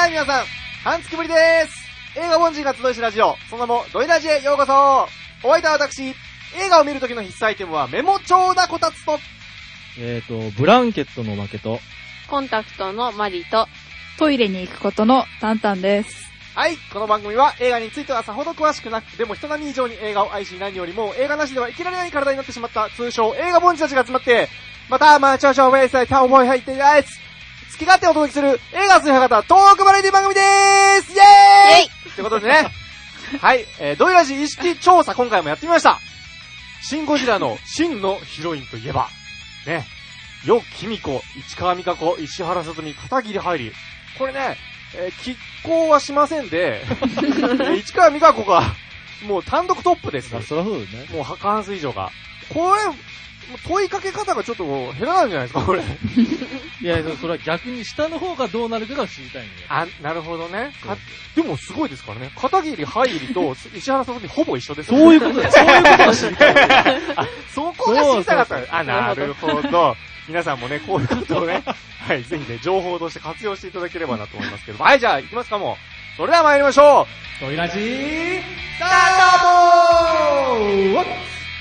はい皆さん、半月ぶりでーす。映画凡人が集いしラジオ、その名もドイラジへようこそ。お相手は私、映画を見るときの必須アイテムはメモ帳だこたつと、 ブランケットの負けと、 コンタクトのマリと、 トイレに行くことのタンタンです。 はい、この番組は映画についてはさほど詳しくなく、でも人並み以上に映画を愛し何よりも映画なしでは生きられない体になってしまった通称映画凡人たちが集まって、また調子をベースでタオボイ入ってやつ、好き勝手お届けする映画推は方トークバラエティ番組でーす。イエーイってことでね。はい、ドイラジ意識調査今回もやってみました。シンゴジラの真のヒロインといえば、ね、よきみこ、市川美香子、石原さとみ、片桐はいり。これね、拮抗はしませんで、市川美香子が、もう単独トップです。 そりゃそうだね。 もう過半数以上が。これ、問いかけ方がちょっと減らないんじゃないですか、これ。 いや、それは逆に下の方がどうなるかが知りたいんだよ。 あ、なるほどね。でもすごいですからね。片桐はいりと石原さとみほぼ一緒です。 そういうことだ。そういうことが知りたい。 そこが知りたかった。あ、なるほど。皆さんもね、こういうことをね、はい、ぜひね、情報として活用していただければなと思いますけども。はい、じゃあ、行きますかもう。それでは参りましょう。 ドイラジー、 スタート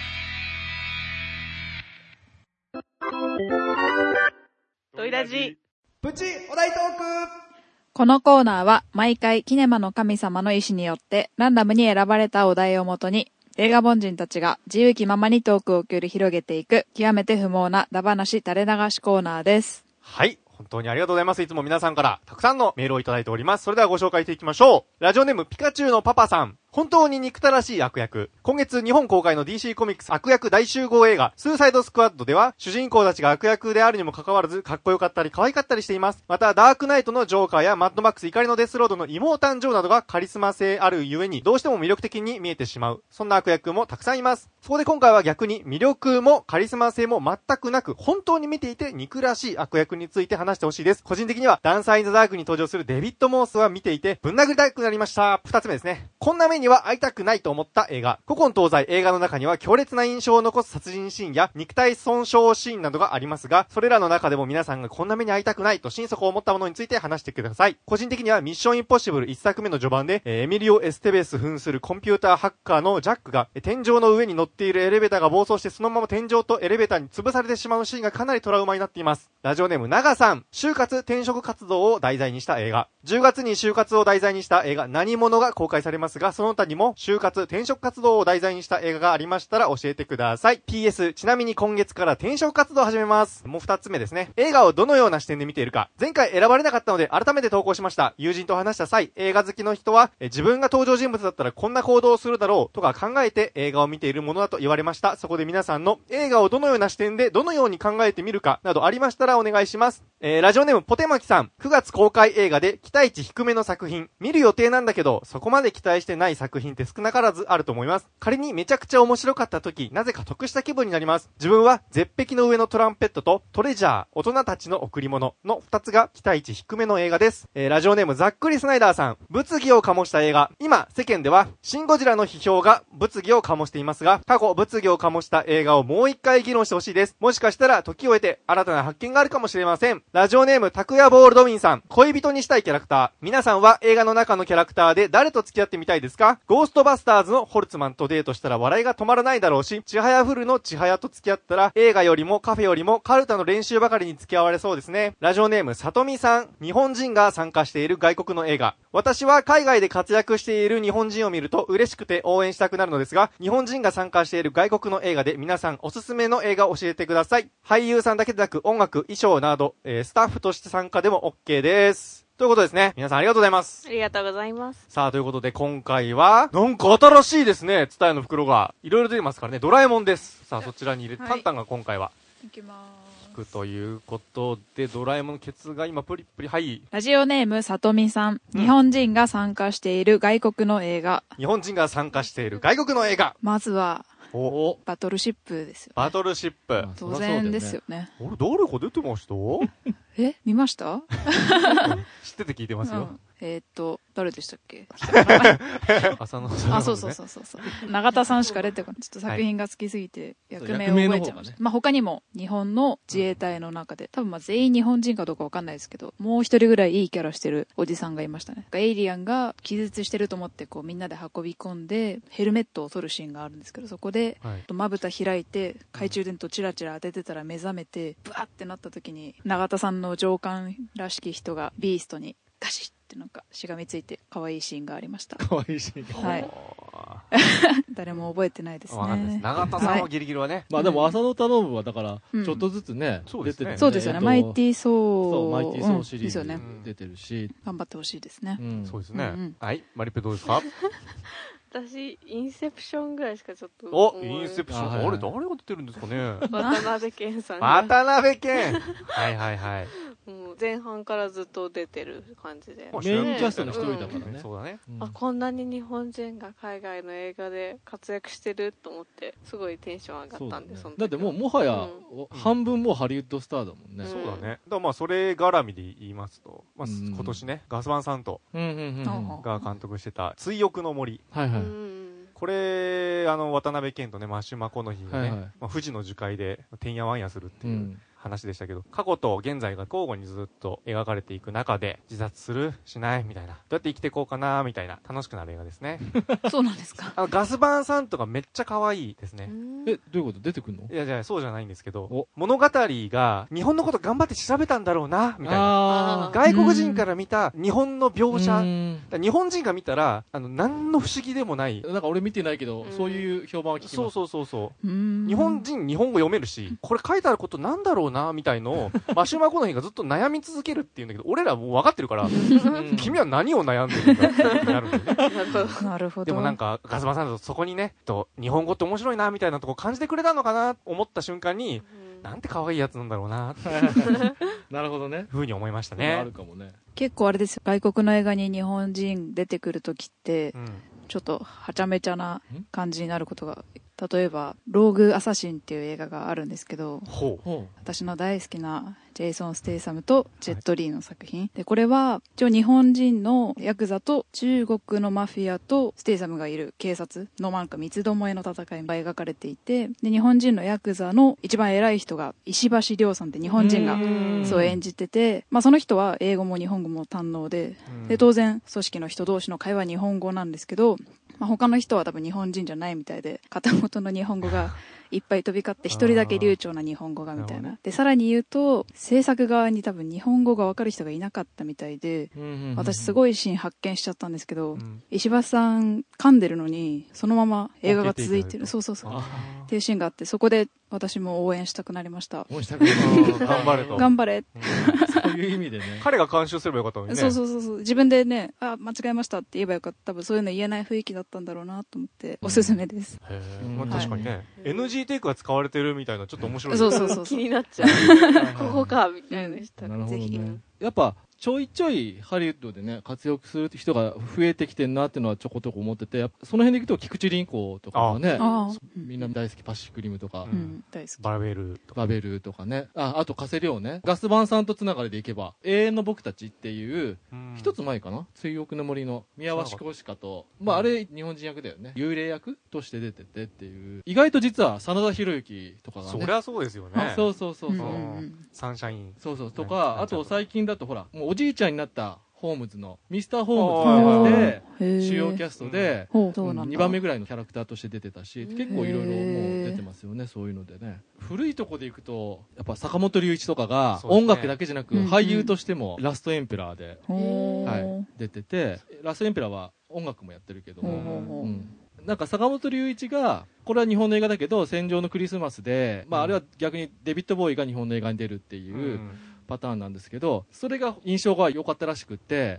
ドイラジプチお題トーク。 このコーナーは毎回キネマの神様の意志によってランダムに選ばれたお題をもとに映画凡人たちが自由気ままにトークを繰り広げていく極めて不毛なダ話垂れ流しコーナーです。 はい。本当にありがとうございます。いつも皆さんからたくさんのメールをいただいております。それではご紹介していきましょう。ラジオネームピカチュウのパパさん。本当に憎たらしい悪役。今月日本公開の DC コミックス悪役大集合映画スーサイドスクワッドでは主人公たちが悪役であるにもかかわらずかっこよかったり可愛かったりしています。またダークナイトのジョーカーやマッドマックス怒りのデスロードの妹誕生などがカリスマ性あるゆえにどうしても魅力的に見えてしまう。そんな悪役もたくさんいます。そこで今回は逆に魅力もカリスマ性も全くなく本当に見ていて憎らしい悪役について話してほしいです。個人的にはダンサーインザダークに登場するデビッド・モースは見ていてぶん殴りたくなりました。二つ目ですね。こんな目には会いたくないと思った映画。古今東西映画の中には強烈な印象を残す殺人シーンや肉体損傷シーンなどがありますが、それらの中でも皆さんがこんな目に遭いたくないと心底思ったものについて話してください。個人的にはミッションインポッシブル1作目の序盤で、エミリオ・エステベス扮するコンピューターハッカーのジャックが、天井の上に乗っているエレベーターが暴走してそのまま天井とエレベーターに潰されてしまうシーンがかなりトラウマになっています。ラジオネーム長さん。就活転職活動を題材にした映画。10月に就活を題材にした映画何者が公開されますが、その他にも就活転職活動を題材にした映画がありましたら教えてください。PS、ちなみに今月から転職活動を始めます。もう2つ目ですね。映画をどのような視点で見ているか。前回選ばれなかったので改めて投稿しました。友人と話した際、映画好きの人は自分が登場人物だったらこんな行動をするだろうとか考えて映画を見ているものだと言われました。そこで皆さんの映画をどのような視点でどのように考えてみるかなどありましたらお願いします。ラジオネームポテマキさん。9月公開映画で期待値低めの作品。見る予定なんだけど、そこまで期待してない作品って少なからずあると思います。仮にめちゃくちゃ面白かった時、なぜか得した気分になります。自分は絶壁の上のトランペットとトレジャー、大人たちの贈り物の2つが期待値低めの映画です。ラジオネームざっくりスナイダーさん。物議を醸した映画。今、世間ではシンゴジラの批評が物議を醸していますが、過去物議を醸した映画をもう一回議論してほしいです。もしかしたら時を経て新たな発見があるかもしれません。ラジオネームタクヤボールドウィンさん。恋人にしたいキャラクター。皆さんは映画の中のキャラクターで誰と付き合ってみたいですか？ゴーストバスターズのホルツマンとデートしたら笑いが止まらないだろうし、ちはやふるのちはやと付き合ったら映画よりもカフェよりもカルタの練習ばかりに付き合われそうですね。ラジオネームさとみさん。日本人が参加している外国の映画。私は海外で活躍している日本人を見ると嬉しくて応援したくなるのですが、日本人が参加している外国の映画で皆さんおすすめの映画を教えてください。俳優さんだけでなく音楽、衣装など、スタッフとして参加でも OK です。ということですね。皆さんありがとうございます。 ありがとうございます。 さあ、ということで今回は、なんか新しいですね。ツタヤの袋が。いろいろ出てますからね。ドラえもんです。さあ、そちらに入れて、タンタンが今回は。 いきま聞くということで、ドラえもんのケツが今プリプリ、はい。 ラジオネームさとみさん。日本人が参加している外国の映画。 日本人が参加している外国の映画。 まずは、 おバトルシップですよね。 バトルシップ。 当然ですよね。 あれ、誰か出てました見ました？ 知ってて聞いてますよ。 誰でしたっけ？ 浅野さん、ね。 あ、そう。永田さんしか出てこない。ちょっと作品が好きすぎて、役名を覚えちゃいました。まあ他にも日本の自衛隊の中で、多分まあ全員日本人かどうかわかんないですけど、もう一人ぐらいいいキャラしてるおじさんがいましたね。エイリアンが気絶してると思ってこうみんなで運び込んで、ヘルメットを取るシーンがあるんですけど、そこで、まぶた開いて、懐中電灯チラチラ当ててたら目覚めて、ブワーってなった時に、永田さんの上官らしき人がビーストにガシッってなんかしがみついて可愛いシーンがありました。 可愛いシーンが。 はい。誰も覚えてないですね。 わかんないです。永田さんはギリギリはね。 まあでも浅野頼むはだからちょっとずつね、出てるね。 そうですよね。マイティーソー。 そう、マイティーソーシリーズ出てるし、 頑張ってほしいですね。 そうですね。はい、マリペどうですか？ 私、インセプションぐらいしかちょっと。 お、インセプション。あれ、誰が出てるんですかね。 渡辺謙さん。 渡辺謙。はい。 前半からずっと出てる感じで。 メインキャストの一人だからね。 そうだね。 あ、こんなに日本人が海外の映画で活躍してると思って、すごいテンション上がったんで、その時。 だってもはや、半分もうハリウッドスターだもんね。 そうだね。だからまあ、それ絡みで言いますと、まあ、今年ね、ガスバンさんと、が監督してた、追憶の森。これ、渡辺謙とね、マシュマコの日がね、富士の樹海で、てんやわんやするっていう話でしたけど、過去と現在が交互にずっと描かれていく中で、自殺するしないみたいな。どうやって生きていこうかなみたいな、楽しくなる映画ですね。 そうなんですか。 ガスバンさんとかめっちゃ可愛いですね。 どういうこと出てくるの？ いや、そうじゃないんですけど、物語が日本のこと頑張って調べたんだろうな、みたいな。外国人から見た日本の描写。日本人が見たら、何の不思議でもない。 なんか俺見てないけど、そういう評判は聞きます。 そう。日本人、日本語読めるし、これ書いてあることなんだろうな、みたいのを、マシュマコの日がずっと悩み続けるっていうんだけど、俺らもう分かってるから、君は何を悩んでるんだってなるんだよね。 なるほど。 でもなんか、ガスバンさんとそこにね、日本語って面白いな、みたいなとこ感じてくれたのかな、思った瞬間に、なんて可愛いやつなんだろうな、 なるほどね。 ふうに思いましたね。 あるかもね。 結構あれですよ、外国の映画に日本人出てくるときって、ちょっとはちゃめちゃな感じになることが、例えば、ローグ・アサシンっていう映画があるんですけど、私の大好きなジェイソン・ステイサムとジェット・リーの作品。で、これは、一応日本人のヤクザと中国のマフィアとステイサムがいる警察のなんか三つどもえの戦いが描かれていて、で、日本人のヤクザの一番偉い人が石橋亮さんって日本人がそう演じてて、まあその人は英語も日本語も堪能で、で、当然組織の人同士の会話は日本語なんですけど、まあ、他の人は多分日本人じゃないみたいで、片言の日本語がいっぱい飛び交って一人だけ流暢な日本語がみたいな。で、さらに言うと、制作側に多分日本語がわかる人がいなかったみたいで、私すごいシーン発見しちゃったんですけど、石橋さん噛んでるのに、そのまま映画が続いてる。そう。っていうシーンがあって、そこで私も応援したくなりました。 頑張れと。 頑張れ。 そういう意味でね。 彼が監修すればよかったのにね。 そう。自分でね、間違えましたって言えばよかった。多分そういうの言えない雰囲気だったんだろうなと思って、おすすめです。 確かにね。NG テイクが使われてるみたいなちょっと面白い。 そう。 気になっちゃう。ここか、みたいな人がぜひ。 やっぱ、ちょいちょいハリウッドでね、活躍する人が増えてきてんなっていうのはちょこちょこ思ってて、その辺でいくと菊池凛子とかはね、みんな大好きパシフィックリムとか、 大好き。 バベルとかね、あと加瀬亮ね、ガスバンさんとつながりでいけば、永遠の僕たちっていう、一つ前かな、追憶の森の宮鷲浩志と、まああれ日本人役だよね、幽霊役として出ててっていう、意外と実は真田広之とかがね、 そりゃそうですよね。 そう。 サンシャイン。 そうとか、あと最近だとほら、もうおじいちゃんになったホームズのミスターホームズってやつで主要キャストで2番目ぐらいのキャラクターとして出てたし、結構いろいろもう出てますよね、そういうのでね。古いとこでいくとやっぱ坂本龍一とかが音楽だけじゃなく俳優としてもラストエンペラーで出てて、ラストエンペラーは音楽もやってるけども、なんか坂本龍一が、これは日本の映画だけど戦場のクリスマスで、まああれは逆にデビッド・ボーイが日本の映画に出るっていうパターンなんですけど、それが印象が良かったらしくって、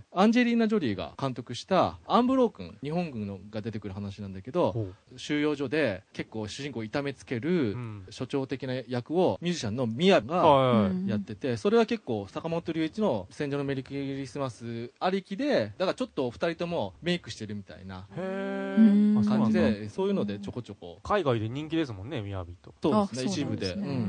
アンジェリーナ・ジョリーが監督したアンブロー君、日本軍のが出てくる話なんだけど、収容所で結構主人公を痛めつける所長的な役をミュージシャンのミヤがやってて、それは結構坂本龍一の戦場のメリークリスマスありきで、だからちょっと二人ともメイクしてるみたいな感じで、そういうのでちょこちょこ海外で人気ですもんね、ミヤビと。 そうですね、一部で。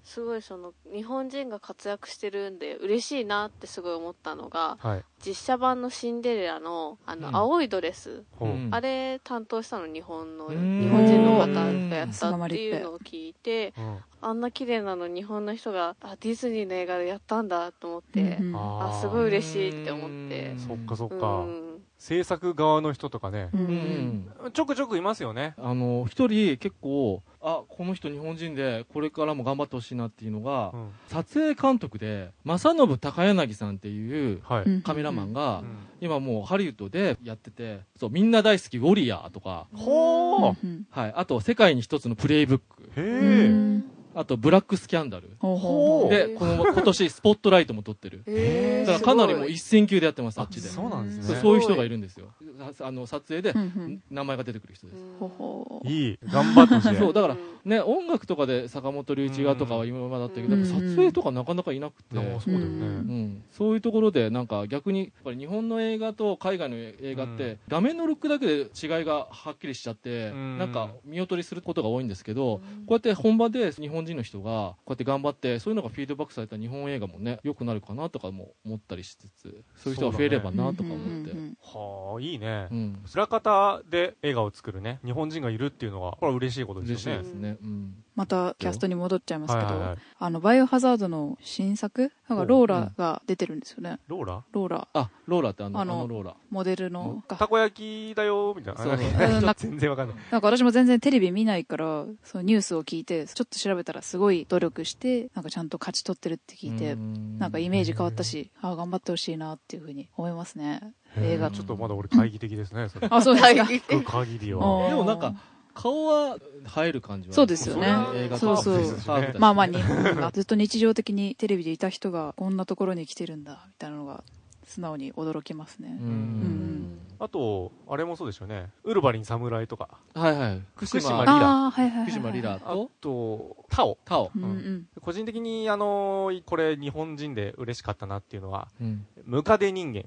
すごい日本人が活躍してるんで嬉しいなってすごい思ったのが、 はい、 実写版のシンデレラの青いドレス、あれ担当したの日本人の方がやったっていうのを聞いて、あんな綺麗なの日本の人がディズニーの映画でやったんだと思って、すごい嬉しいって思って。 そっかそっか、制作側の人とかね、ちょくちょくいますよね。 一人結構この人日本人でこれからも頑張ってほしいなっていうのが、撮影監督で正信高柳さんっていうカメラマンが、今もうハリウッドでやってて、そうみんな大好きウォリアーとか、はい、あと世界に一つのプレイブック、あとブラックスキャンダルで今年スポットライトも撮ってる。だからかなりもう一線級でやってます。あっちで。 そうなんですね。 そういう人がいるんですよ。撮影で名前が出てくる人です。 いい、頑張ってほしい。 そうだからね、音楽とかで坂本龍一がとかは今までだったけど、撮影とかなかなかいなくて、そういうところでなんか逆にやっぱり日本の映画と海外の映画って画面のルックだけで違いがはっきりしちゃって、なんか見劣りすることが多いんですけど、こうやって本場で日本人の人がこうやって頑張って、そういうのがフィードバックされた日本映画もね良くなるかなとかも思ったりしつつ、そういう人が増えればなとか思って、 はあ、いいね。裏方で映画を作るね日本人がいるっていうのはこれは嬉しいことですよね。 嬉しいですね。 またキャストに戻っちゃいますけど、バイオハザードの新作なんかローラが出てるんですよね。 ローラローラってローラモデルのたこ焼きだよみたいな。全然わかんない。 なんか私も全然テレビ見ないからそのニュースを聞いてちょっと調べたらすごい努力してなんかちゃんと勝ち取ってるって聞いて、なんかイメージ変わったし、頑張ってほしいなっていうふうに思いますね。映画ちょっとまだ俺懐疑的ですね。それそうですか。 聞く限りは。 でもなんか顔は映える感じは。 そうですよね。 映画そうそう。まあ日本がずっと日常的にテレビでいた人がこんなところに来てるんだみたいなのが素直に驚きますね。 あとあれもそうですよね。ウルヴァリン侍とか。福島リラ。 福島リラとあとタオ。個人的にこれ日本人で嬉しかったなっていうのは、ムカデ人間。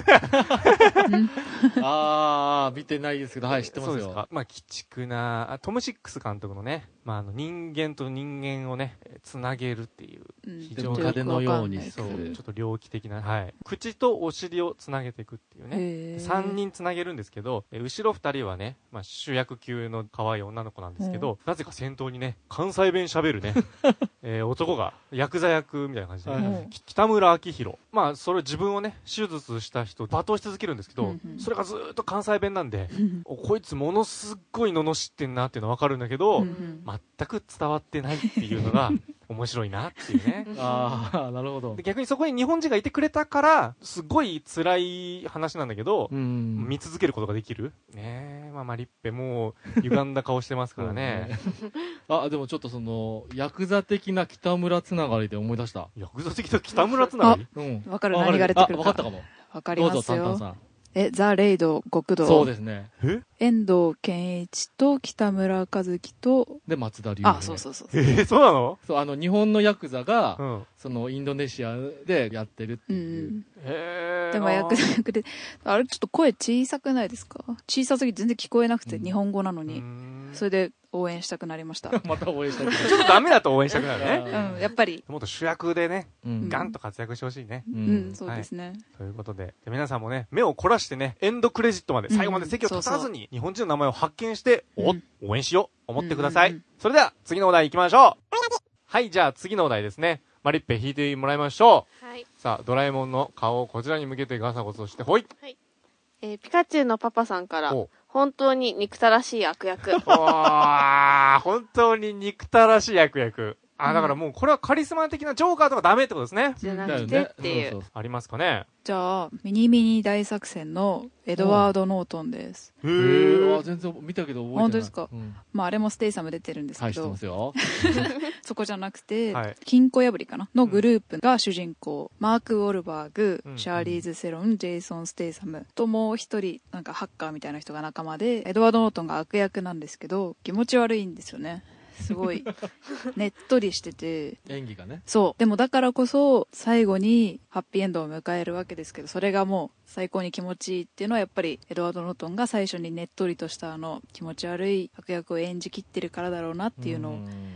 見てないですけど、はい、知ってますよ。 そうですか。鬼畜なトム・シックス監督のね、人間と人間をねつなげるっていう非常にムカデのようにちょっと猟奇的な、口とお尻をつなげていくっていうね。3人つなげるんですけど、後ろ2人はね、主役級の可愛い女の子なんですけど、なぜか先頭にね関西弁喋るね男がヤクザ役みたいな感じで、北村明宏、それ自分をね手術した人罵倒し続けるんですけど、それがずっと関西弁なんでこいつものすっごい罵ってんなっていうのは分かるんだけど、全く伝わってないっていうのが面白いなっていうね。 なるほど。 で逆にそこに日本人がいてくれたからすごい辛い話なんだけど、見続けることができるね。マリッペもう歪んだ顔してますからね。 でもちょっとヤクザ的な北村つながりで思い出した。 ヤクザ的な北村つながり？ 分かる。何が出てくるか分かったかも。 分かりますよ。 どうぞタンタンさん。 ザ・レイド極道。 そうですね。 遠藤健一と北村一樹とで松田龍平。そう。 そうなの？ そう日本のヤクザが、インドネシアでやってるっていう。 でもヤクザ役であれちょっと声小さくないですか？小さすぎて全然聞こえなくて、日本語なのに。それで応援したくなりました。 また応援したくなる。 ちょっとダメだと応援したくなるね。 やっぱり。 もっと主役でね、ガンと活躍してほしいね。 そうですね。 ということで、皆さんもね、目を凝らしてね、エンドクレジットまで、最後まで席を立たずに、日本人の名前を発見して、応援しよう、思ってください。それでは、次のお題行きましょう。はい、じゃあ次のお題ですね。マリッペ引いてもらいましょう。さあ、ドラえもんの顔をこちらに向けてガサゴソして、ほい。 ピカチュウのパパさんから、本当に憎たらしい悪役。 本当に憎たらしい悪役。だからもうこれはカリスマ的なジョーカーとかダメってことですね。 じゃなくてっていう。 ありますかね。 じゃあ、ミニミニ大作戦のエドワード・ノートンです。 全然見たけど覚えてない。 本当ですか。あれもステイサム出てるんですけど。 知ってますよ。 そこじゃなくて、金庫破りかなのグループが主人公。マーク・ウォルバーグ、シャーリーズ・セロン、ジェイソン・ステイサムともう一人、なんかハッカーみたいな人が仲間で、エドワード・ノートンが悪役なんですけど、気持ち悪いんですよね。すごいねっとりしてて演技がね。 そうでもだからこそ最後にハッピーエンドを迎えるわけですけど、それがもう最高に気持ちいいっていうのはやっぱりエドワード・ノートンが最初にねっとりとした気持ち悪い悪役を演じきってるからだろうなっていうのを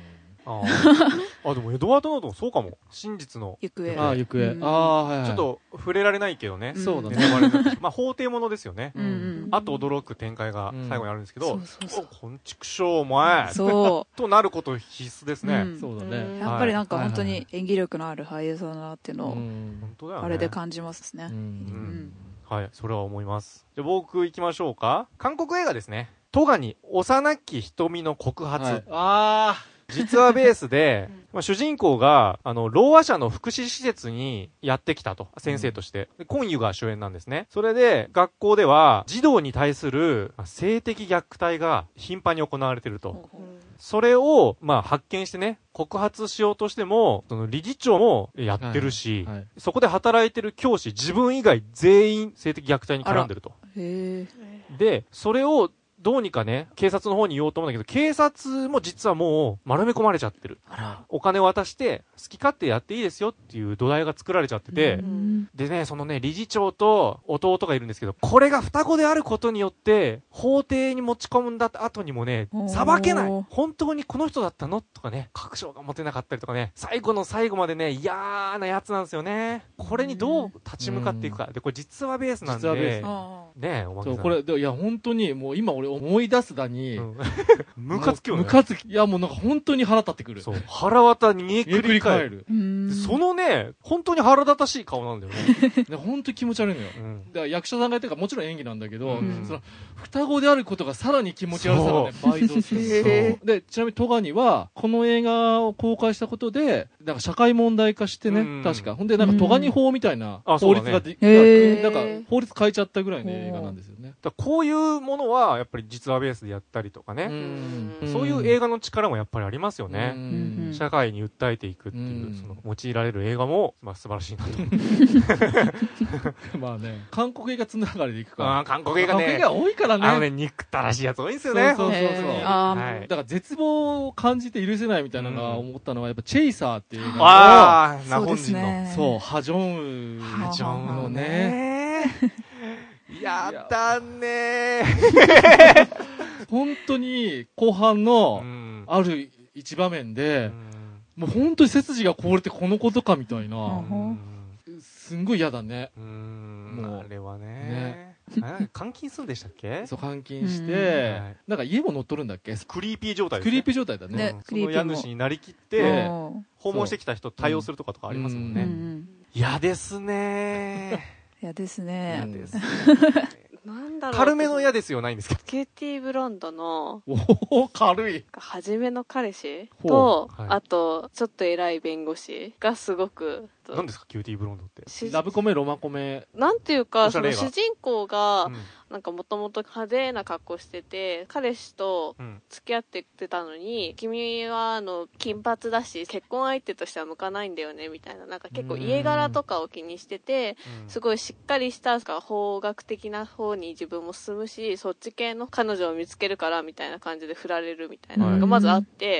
でもエドワード・ノートンそうかも。真実の行方。 行方。 ちょっと触れられないけどね。 そうだね。 まあ法廷ものですよね。あと驚く展開が最後にあるんですけど、こんちくしょうお前となること必須ですね。 そうだね。 やっぱりなんか本当に演技力のある俳優さんだなっていうのをあれで感じますね。 はい、それは思います。じゃあ僕行きましょうか。韓国映画ですね。戸谷幼き瞳の告発。実話ベースで、主人公が、ろうあ者の福祉施設にやってきたと。先生として。コンユが主演なんですね。それで、学校では、児童に対する性的虐待が頻繁に行われていると。それを、発見してね、告発しようとしても、その理事長もやってるし、そこで働いてる教師、自分以外全員性的虐待に絡んでると。で、それを、どうにかね、警察の方に言おうと思うんだけど、警察も実はもう丸め込まれちゃってる。お金を渡して、好き勝手やっていいですよっていう土台が作られちゃってて、でね、そのね、理事長と弟がいるんですけど、これが双子であることによって、法廷に持ち込んだ後にもね、裁けない。本当にこの人だったのとかね、確証が持てなかったりとかね、最後の最後までね、嫌なやつなんですよね。これにどう立ち向かっていくか。で、これ実話ベースなんで、ね、おまけさん。 これ、いや、本当に、もう今俺思い出すだに、 ムカつくよね。 ムカつき、いやもうなんか本当に腹立ってくる。 そう。腹渡に煮えくり返る。そのね、本当に腹立たしい顔なんだよね。 本当に気持ち悪いのよ。だから役者さんがやってるからもちろん演技なんだけど、その双子であることがさらに気持ち悪さがね、倍増する。で、ちなみに戸谷は、この映画を公開したことで、なんか社会問題化してね、確か。ほんで、なんか戸谷法みたいな法律がなんか法律変えちゃったぐらいの映画なんですよね。 こういうものは、やっぱり実話ベースでやったりとかね。そういう映画の力もやっぱりありますよね。社会に訴えていくっていう、その用いられる映画も、素晴らしいなと。 まあね、韓国映画つながりでいくか。 韓国映画ね。 韓国映画多いからね。 憎たらしいやつ多いんですよね。 そう。だから絶望を感じて許せないみたいなのが思ったのは、やっぱチェイサーっていう映画の、ナホン人の。 そう、ハジョンウのね。 やだね本当に後半のある一場面で、もう本当に背筋が凍れてこのことかみたいな。すんごい嫌だね。 もうあれはね。監禁するんでしたっけ？ そう、監禁して、なんか家も乗っ取るんだっけ？ クリーピー状態ですね。クリーピー状態だね。 その家主になりきって、訪問してきた人対応するとかとかありますもんね。嫌ですね。 嫌ですね。 なんだろう。 軽めの嫌ですよ、ないんですか？ キューティーブロンドの、 軽い。 初めの彼氏と、あと、ちょっと偉い弁護士がすごく、 何ですか、キューティーブロンドって。 ラブコメ、ロマコメ。 なんていうか、その主人公が、なんかもともと派手な格好してて、彼氏と付き合ってたのに、君は金髪だし、結婚相手としては向かないんだよね、みたいな。なんか結構家柄とかを気にしてて、すごいしっかりした法学的な方に自分も進むし、そっち系の彼女を見つけるから、みたいな感じで振られるみたいなのがまずあって、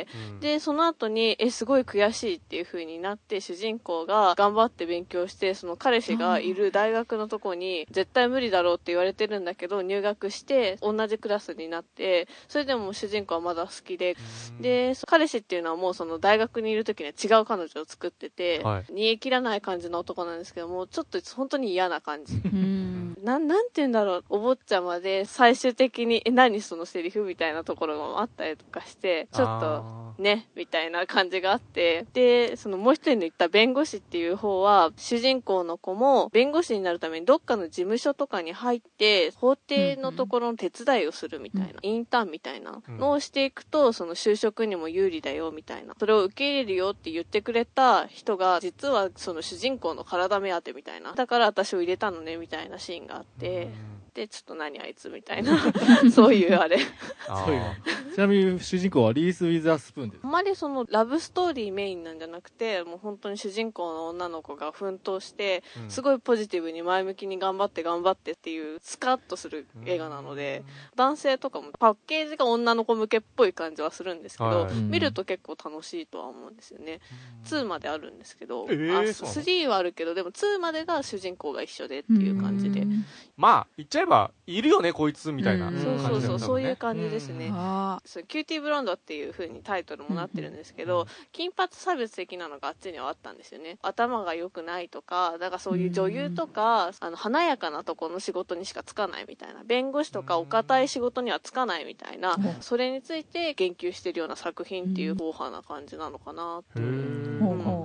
で、その後に、すごい悔しいっていう風になって、主人公が頑張って勉強して、その彼氏がいる大学のとこに、絶対無理だろうって言われてるんだけど、入学して同じクラスになって、それでも主人公はまだ好きで、で、彼氏っていうのはもうその大学にいる時には違う彼女を作ってて、煮え切らない感じの男なんですけども、ちょっと本当に嫌な感じ。なんて言うんだろう、お坊ちゃまで最終的に、何そのセリフみたいなところもあったりとかして、ちょっと、ね、みたいな感じがあって、で、そのもう一人の言った弁護士っていう方は、主人公の子も弁護士になるためにどっかの事務所とかに入って、法廷のところの手伝いをするみたいな、インターンみたいなのをしていくと、その就職にも有利だよみたいな、それを受け入れるよって言ってくれた人が、実はその主人公の体目当てみたいな、だから私を入れたのねみたいなシーンがあって、で、ちょっと何あいつみたいな、そういうあれ。 そういう。ちなみに主人公はリース・ウィザースプーンです。 あんまりそのラブストーリーメインなんじゃなくて、もう本当に主人公の女の子が奮闘して、すごいポジティブに前向きに頑張ってっていう、スカッとする映画なので、男性とかもパッケージが女の子向けっぽい感じはするんですけど、見ると結構楽しいとは思うんですよね。2まであるんですけど、3はあるけど、でも2までが主人公が一緒でっていう感じで。 まあ、言っちゃええばいるよねこいつみたいな感じだよね。 そういう感じですね。キューティーブロンドっていう風にタイトルもなってるんですけど、金髪差別的なのがあっちにはあったんですよね。頭が良くないとか、だからそういう女優とか、華やかなところの仕事にしかつかないみたいな、弁護士とかお堅い仕事にはつかないみたいな、それについて言及してるような作品っていう硬派な感じなのかなっていう。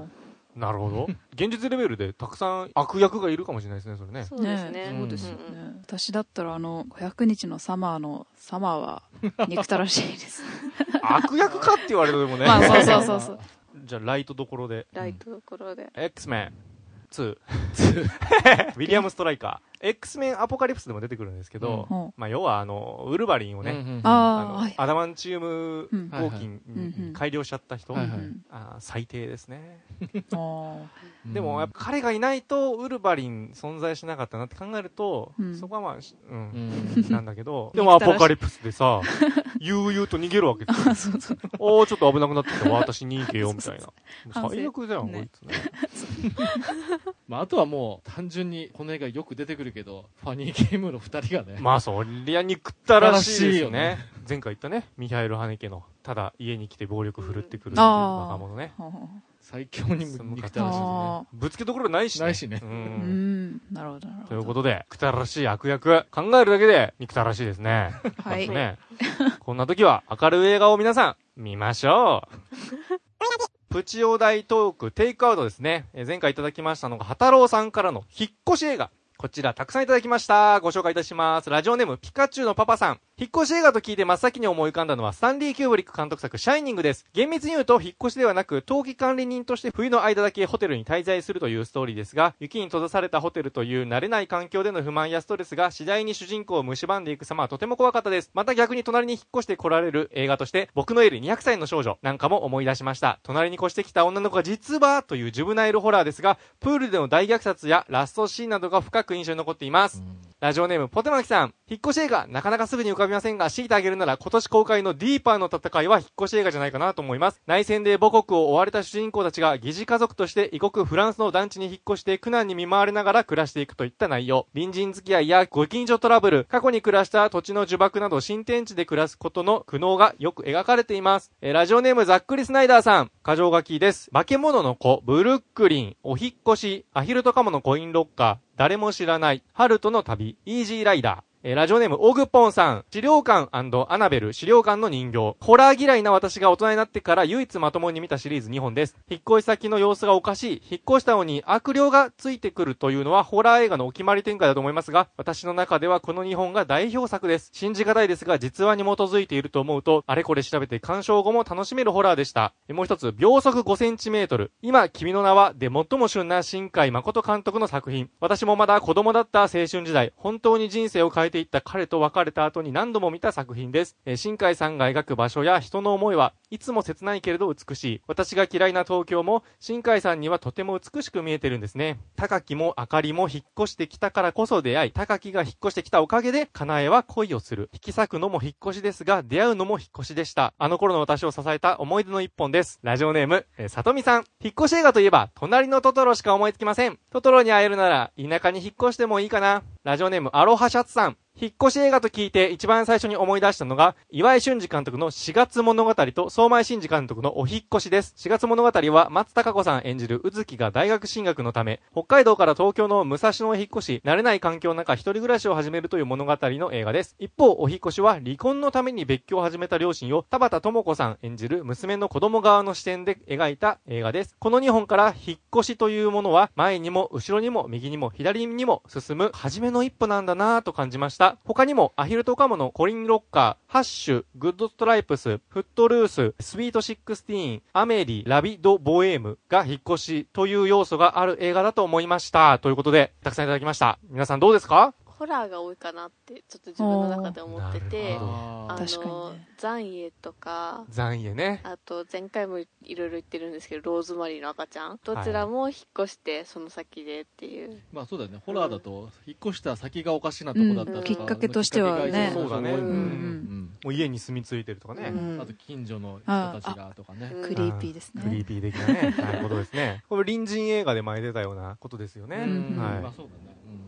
なるほど。現実レベルでたくさん悪役がいるかもしれないですね、それね。 そうですね。 そうですよね。私だったら500日のサマーは憎たらしいです。 悪役かって言われるでもね。 まあそう。 じゃあライトどころで。X-Men 2。ウィリアム・ストライカー。X-Men アポカリプスでも出てくるんですけど、まあ要はウルヴァリンをね、アダマンチウム合金に改良しちゃった人、最低ですね。でもやっぱ彼がいないとウルヴァリン存在しなかったなって考えると、そこはまあ、なんだけど、でもアポカリプスでさ、悠々と逃げるわけですよ。ちょっと危なくなってきた私逃げよみたいな。最悪じゃん、こいつね。 まああとはもう単純にこの映画よく出てくるけど、ファニーゲームの2人がね。 まあそりゃ憎ったらしいですよね。前回言ったね、ミハエル・ハネケの、ただ家に来て暴力振るってくるっていう若者ね。 最強に憎たらしいですね。 ぶつけどころないしね。 ないしね。 なるほど。 ということで、憎たらしい悪役、考えるだけで憎たらしいですね。 はい。 こんな時は明るい映画を皆さん、見ましょう。プチお題トークテイクアウトですね。前回いただきましたのが、はたろうさんからの引っ越し映画。こちらたくさんいただきました。ご紹介いたします。ラジオネームピカチュウのパパさん。引っ越し映画と聞いて真っ先に思い浮かんだのはスタンリー・キューブリック監督作シャイニングです。厳密に言うと引っ越しではなく冬季管理人として冬の間だけホテルに滞在するというストーリーですが、雪に閉ざされたホテルという慣れない環境での不満やストレスが次第に主人公を蝕んでいく様はとても怖かったです。また逆に隣に引っ越して来られる映画として僕のいる200歳の少女なんかも思い出しました。隣に越してきた女の子が実はというジュブナイルホラーですが、プールでの大虐殺やラストシーンなどが深く印象に残っています。ラジオネームポテマキさん。引っ越し映画なかなかすぐに浮かびませんが、強いてあげるなら今年公開のディーパーの戦いは引っ越し映画じゃないかなと思います。内戦で母国を追われた主人公たちが疑似家族として異国フランスの団地に引っ越して苦難に見舞われながら暮らしていくといった内容。隣人付き合いやご近所トラブル、過去に暮らした土地の呪縛など新天地で暮らすことの苦悩がよく描かれています。ラジオネームざっくりスナイダーさん。箇条書きです。化け物の子、ブルックリン、お引っ越し、アヒルとカモのコインロッカー、誰も知らない、ハルトの旅、イージーライダー。ラジオネームオグポンさん。資料館&アナベル、資料館の人形。ホラー嫌いな私が大人になってから唯一まともに見たシリーズ2本です。引っ越し先の様子がおかしい。引っ越したのに悪霊がついてくるというのはホラー映画のお決まり展開だと思いますが、私の中ではこの2本が代表作です。信じがたいですが実話に基づいていると思うと、あれこれ調べて鑑賞後も楽しめるホラーでした。もう一つ、秒速 5cm。今、君の名はで最も旬な新海誠監督の作品。私もまだ子供だった青春時代、本当に人生を変えていった彼と別れた後に何度も見た作品です。新海さんが描く場所や人の思いはいつも切ないけれど美しい。私が嫌いな東京も新海さんにはとても美しく見えてるんですね。高木もあかりも引っ越してきたからこそ出会い、高木が引っ越してきたおかげでかなえは恋をする。引き裂くのも引っ越しですが、出会うのも引っ越しでした。あの頃の私を支えた思い出の一本です。ラジオネーム、さとみさん。引っ越し映画といえば隣のトトロしか思いつきません。トトロに会えるなら田舎に引っ越してもいいかな。ラジオネームアロハシャツさん。引っ越し映画と聞いて一番最初に思い出したのが、岩井俊二監督の4月物語と相米真司監督のお引っ越しです。4月物語は松たか子さん演じる宇月が大学進学のため、北海道から東京の武蔵野を引っ越し、慣れない環境の中一人暮らしを始めるという物語の映画です。一方、お引っ越しは離婚のために別居を始めた両親を田畑智子さん演じる娘の子供側の視点で描いた映画です。この2本から引っ越しというものは前にも後ろにも右にも左にも進む初めの一歩なんだなぁと感じました。他にもアヒルとカモのコリンロッカー、ハッシュ、グッドストライプス、フットルース、スイート16、アメリ、ラビド・ボエームが引っ越しという要素がある映画だと思いました。ということで、たくさんいただきました。皆さんどうですか？ ホラーが多いかなってちょっと自分の中で思ってて、 確かにね、 残影とか、 残影ね、 あと前回もいろいろ言ってるんですけどローズマリーの赤ちゃん、どちらも引っ越してその先でっていう、 まあそうだよね、ホラーだと引っ越した先がおかしなとこだったとか、 きっかけとしてはね、 そうだね、もう家に住み着いてるとかね、 あと近所の人たちがとかね、 クリーピーですね、 クリーピー的なね、なるほどですね。これ隣人映画で前出たようなことですよね。 まあそうだね。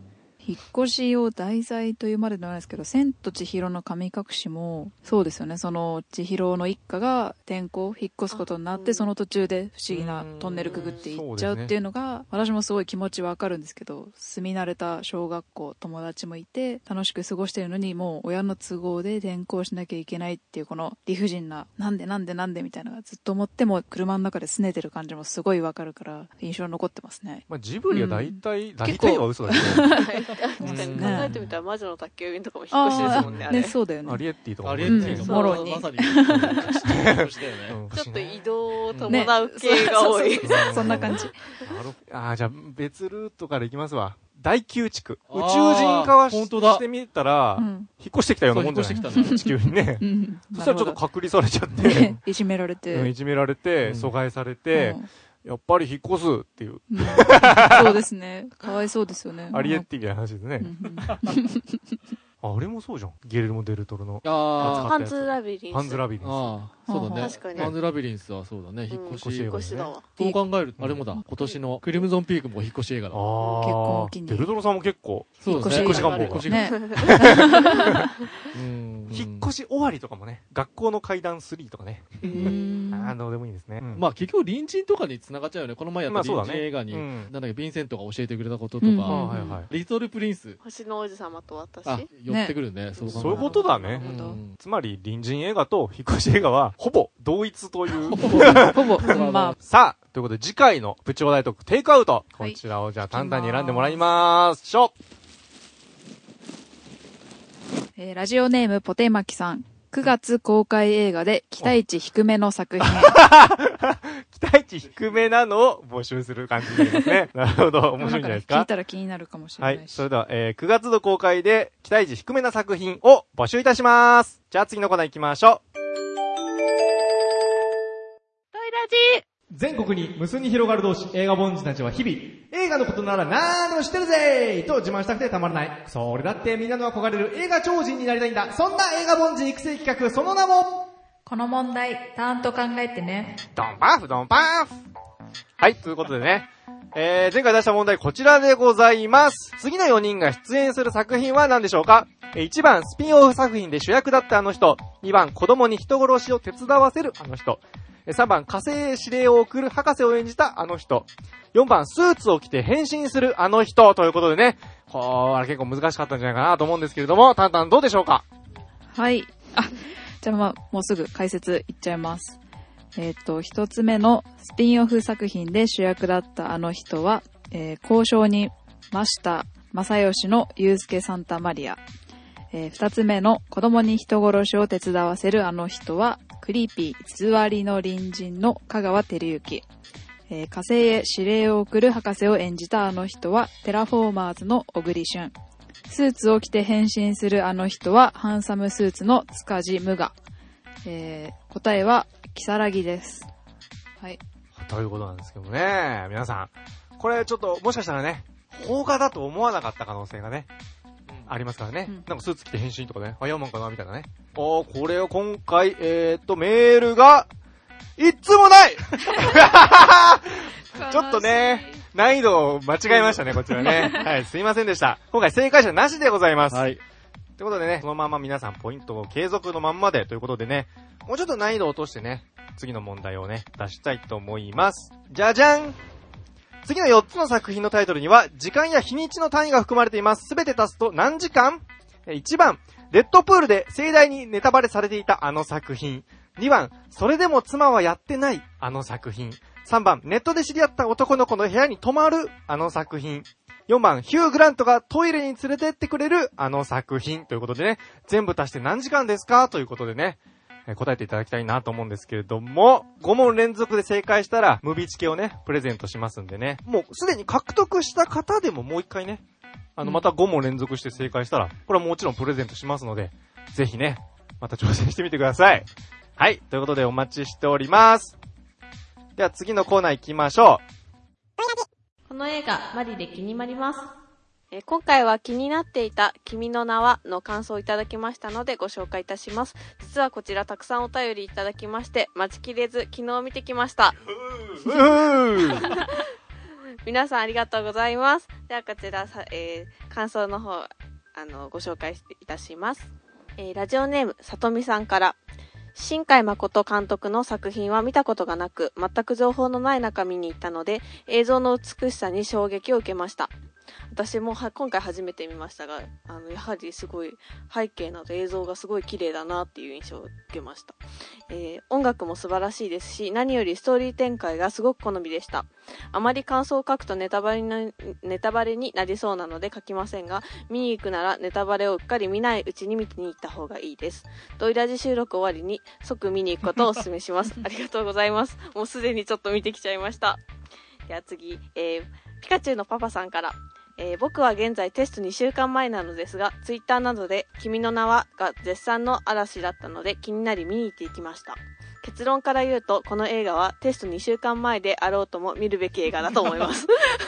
引っ越しを題材というまでではないですけど、千と千尋の神隠しもそうですよね。その千尋の一家が転校引っ越すことになって、その途中で不思議なトンネルくぐっていっちゃうっていうのが、私もすごい気持ちわかるんですけど、住み慣れた小学校友達もいて楽しく過ごしてるのに、もう親の都合で転校しなきゃいけないっていう、この理不尽ななんでみたいなのがずっと思っても車の中で拗ねてる感じもすごいわかるから印象に残ってますね。 まあ、ジブリは大体は嘘だけど確かに考えてみたら魔女の宅急便とかも引っ越しですもんね。あれね、そうだよね。 アリエッティとかもアリエッティのもろにまさに引っ越したよね。 ちょっと移動を伴う系が多い。 そんな感じ。 じゃあ別ルートから行きますわ。大宮地区。宇宙人化はしてみたら、引っ越してきたようなもんじゃないですか。地球にね。そしたらちょっと隔離されちゃって。 いじめられて、 阻害されて、やっぱり引っ越すっていう。 そうですね。かわいそうですよね。 アリエッティみたいな話ですね。あれもそうじゃん。ゲレルモ・デルトロの。 パンズラビリンス。 パンズラビリンス。 そうだね。 確かに。 パンズラビリンスはそうだね。引っ越しだわ。 そう考えると、あれもだ。今年のクリムゾンピークも引っ越し映画だ。 結構大きいね。 デルトロさんも結構。 そうですね。 引っ越し願望が。引っ越し終わりとかもね。学校の階段3とかね。どうでもいいですね。 まあ結局隣人とかに繋がっちゃうよね。この前やった隣人映画に、なんだっけ、ヴィンセントが教えてくれたこととか、リトルプリンス。 星の王子様と私。 寄ってくるね。 そういうことだね。つまり隣人映画と引っ越し映画はほぼ同一という。 ほぼ。 さあ、ということで次回のプチオ大特テイクアウト。こちらをじゃあ簡単に選んでもらいましょう。ラジオネームポテマキさん。9月公開映画で期待値低めの作品。 期待値低めなのを募集する感じになりますね。なるほど。面白いんじゃないですか。 聞いたら気になるかもしれないし。 はい。それでは、9月の公開で期待値低めな作品を募集いたします。じゃあ次のコーナー行きましょう。 トイラジ全国に無数に広がる同士映画凡人たちは日々、映画のことなら何でも知ってるぜと自慢したくてたまらない。それだってみんなの憧れる映画超人になりたいんだ。そんな映画凡人育成企画、その名も、 この問題、ちゃんと考えてね。 ドンパフドンパフ。はい、ということでね。前回出した問題こちらでございます。次の4人が出演する作品は何でしょうか。1番、スピンオフ作品で主役だったあの人。2番、子供に人殺しを手伝わせるあの人。3番、火星へ指令を送る博士を演じたあの人。4番、スーツを着て変身するあの人。ということでね。これ結構難しかったんじゃないかなと思うんですけれども、タンタンどうでしょうか。 はい。じゃあもうすぐ解説いっちゃいます。一つ目のスピンオフ作品で主役だったあの人は、交渉人、真下正義のユースケ・サンタマリア。二つ目の子供に人殺しを手伝わせるあの人は、クリーピー、偽りの隣人の香川照之。火星へ指令を送る博士を演じたあの人は、テラフォーマーズの小栗旬。スーツを着て変身するあの人は、ハンサムスーツの塚地無我。答えは、キサラギです。はい。 ということなんですけどね。皆さん。これちょっと、もしかしたらね、邦画だと思わなかった可能性がね、ありますからね。なんかスーツ着て変身とかね、アイアンマンかなみたいなね。これを今回、メールが、いつもないちょっとね、難易度を間違えましたね、こちらね。はい、すいませんでした。今回正解者なしでございます。はい。ということでね、そのまま皆さんポイントを継続のまんまでということでね、もうちょっと難易度を落としてね、次の問題をね、出したいと思います。じゃじゃん！次の4つの作品のタイトルには、時間や日にちの単位が含まれています。すべて足すと何時間？ 1 番、レッドプールで盛大にネタバレされていたあの作品。2番、それでも妻はやってないあの作品。3番、ネットで知り合った男の子の部屋に泊まるあの作品。4番、ヒュー・グラントがトイレに連れてってくれるあの作品ということでね、全部足して何時間ですかということでね、答えていただきたいなと思うんですけれども、5問連続で正解したら、ムビチケをね、プレゼントしますんでね、もうすでに獲得した方でももう一回ね、また5問連続して正解したら、これはもちろんプレゼントしますので、ぜひね、また挑戦してみてください。はい、ということでお待ちしております。では次のコーナー行きましょう。 この映画、マリで気になります。今回は気になっていた君の名はの感想をいただきましたのでご紹介いたします。実はこちらたくさんお便りいただきまして、待ちきれず昨日見てきました。 皆さんありがとうございます。ではこちら感想の方、ご紹介いたします。ラジオネーム、さとみさんから、新海誠監督の作品は見たことがなく、全く情報のない中見に行ったので、映像の美しさに衝撃を受けました。私も今回初めて見ましたが、やはりすごい背景など映像がすごい綺麗だなっていう印象を受けました。音楽も素晴らしいですし、何よりストーリー展開がすごく好みでした。あまり感想を書くとネタバレになりそうなので書きませんが、見に行くならネタバレをうっかり見ないうちに見に行った方がいいです。ドイラジ収録終わりに即見に行くことをお勧めします。ありがとうございます。もうすでにちょっと見てきちゃいました。では次、ピカチュウのパパさんから、僕は現在テスト2週間前なのですが、ツイッターなどで君の名はが絶賛の嵐だったので気になり見に行っていきました。結論から言うと、この映画はテスト2週間前であろうとも見るべき映画だと思います。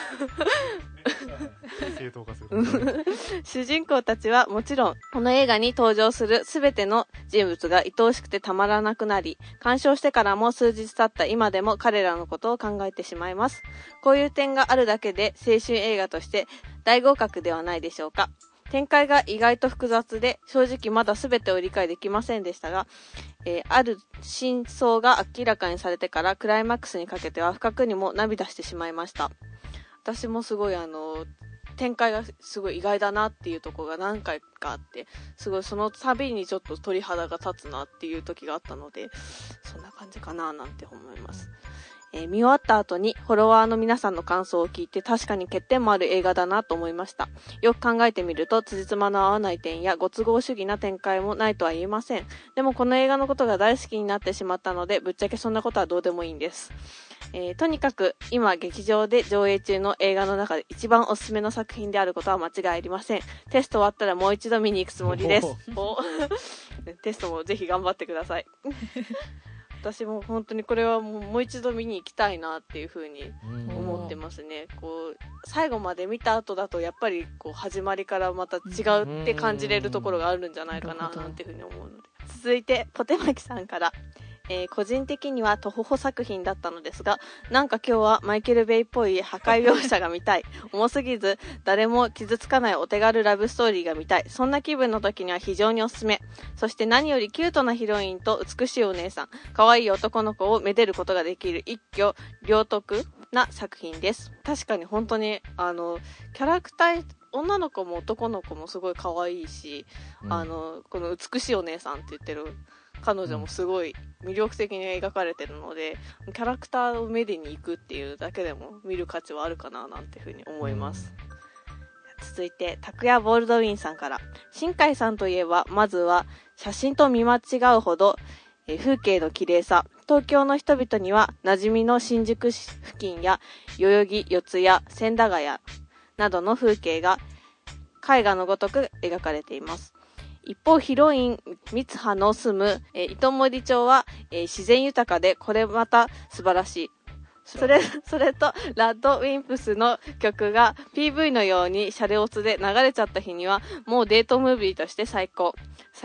正当化する。 主人公たちはもちろん、この映画に登場するすべての人物が愛おしくてたまらなくなり、鑑賞してからも数日経った今でも彼らのことを考えてしまいます。こういう点があるだけで青春映画として大合格ではないでしょうか。展開が意外と複雑で、正直まだ全てを理解できませんでしたが、ある真相が明らかにされてからクライマックスにかけては深くにも涙してしまいました。私もすごい展開がすごい意外だなっていうところが何回かあって、すごいその度にちょっと鳥肌が立つなっていう時があったので、そんな感じかななんて思います。見終わった後にフォロワーの皆さんの感想を聞いて確かに欠点もある映画だなと思いました。よく考えてみると辻褄の合わない点やご都合主義な展開もないとは言えません。でもこの映画のことが大好きになってしまったので、ぶっちゃけそんなことはどうでもいいんです。とにかく今劇場で上映中の映画の中で一番おすすめの作品であることは間違いありません。テスト終わったらもう一度見に行くつもりです。テストもぜひ頑張ってください。私も本当にこれはもう一度見に行きたいなっていう風に思ってますね。こう最後まで見た後だとやっぱりこう始まりからまた違うって感じれるところがあるんじゃないかななんていう風に思うので。続いてポテマキさんから。個人的にはトホホ作品だったのですが、なんか今日はマイケル・ベイっぽい破壊描写が見たい。重すぎず、誰も傷つかないお手軽ラブストーリーが見たい。そんな気分の時には非常におすすめ。そして何よりキュートなヒロインと美しいお姉さん、可愛い男の子をめでることができる一挙両得な作品です。確かに本当に、キャラクター、女の子も男の子もすごい可愛いし、この美しいお姉さんって言ってる彼女もすごい魅力的に描かれてるので、キャラクターをめでに行くっていうだけでも見る価値はあるかななんていうふうに思います。続いて、拓也ボールドウィンさんから。新海さんといえば、まずは写真と見間違うほど、風景の綺麗さ。東京の人々には馴染みの新宿付近や代々木、四谷、千駄ヶ谷などの風景が絵画のごとく描かれています。一方、ヒロイン、三葉の住む、糸森町は、自然豊かで、これまた素晴らしい。それと、ラッドウィンプスの曲が PV のようにシャレオツで流れちゃった日には、もうデートムービーとして最高。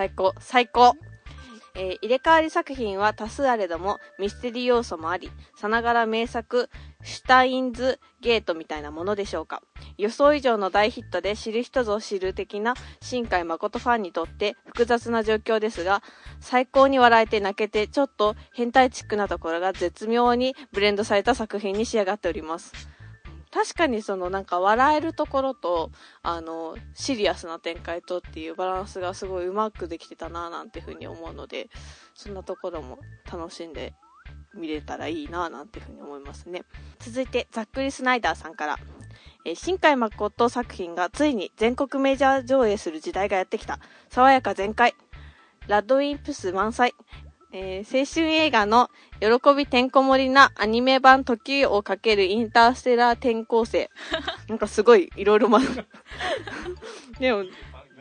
入れ替わり作品は多数あれども、ミステリー要素もあり、さながら名作、シュタインズゲートみたいなものでしょうか。予想以上の大ヒットで知る人ぞ知る的な新海誠ファンにとって複雑な状況ですが、最高に笑えて泣けてちょっと変態チックなところが絶妙にブレンドされた作品に仕上がっております。確かになんか笑えるところと、シリアスな展開とっていうバランスがすごいうまくできてたななんていうふうに思うので、そんなところも楽しんで見れたらいいななんていうふうに思いますね。続いて、ざっくりスナイダーさんから。新海誠作品がついに全国メジャー上映する時代がやってきた。爽やか全開。ラッドウィンプス満載。青春映画の喜びてんこ盛りなアニメ版時をかけるインターステラー転校生。なんかすごいいろいろでも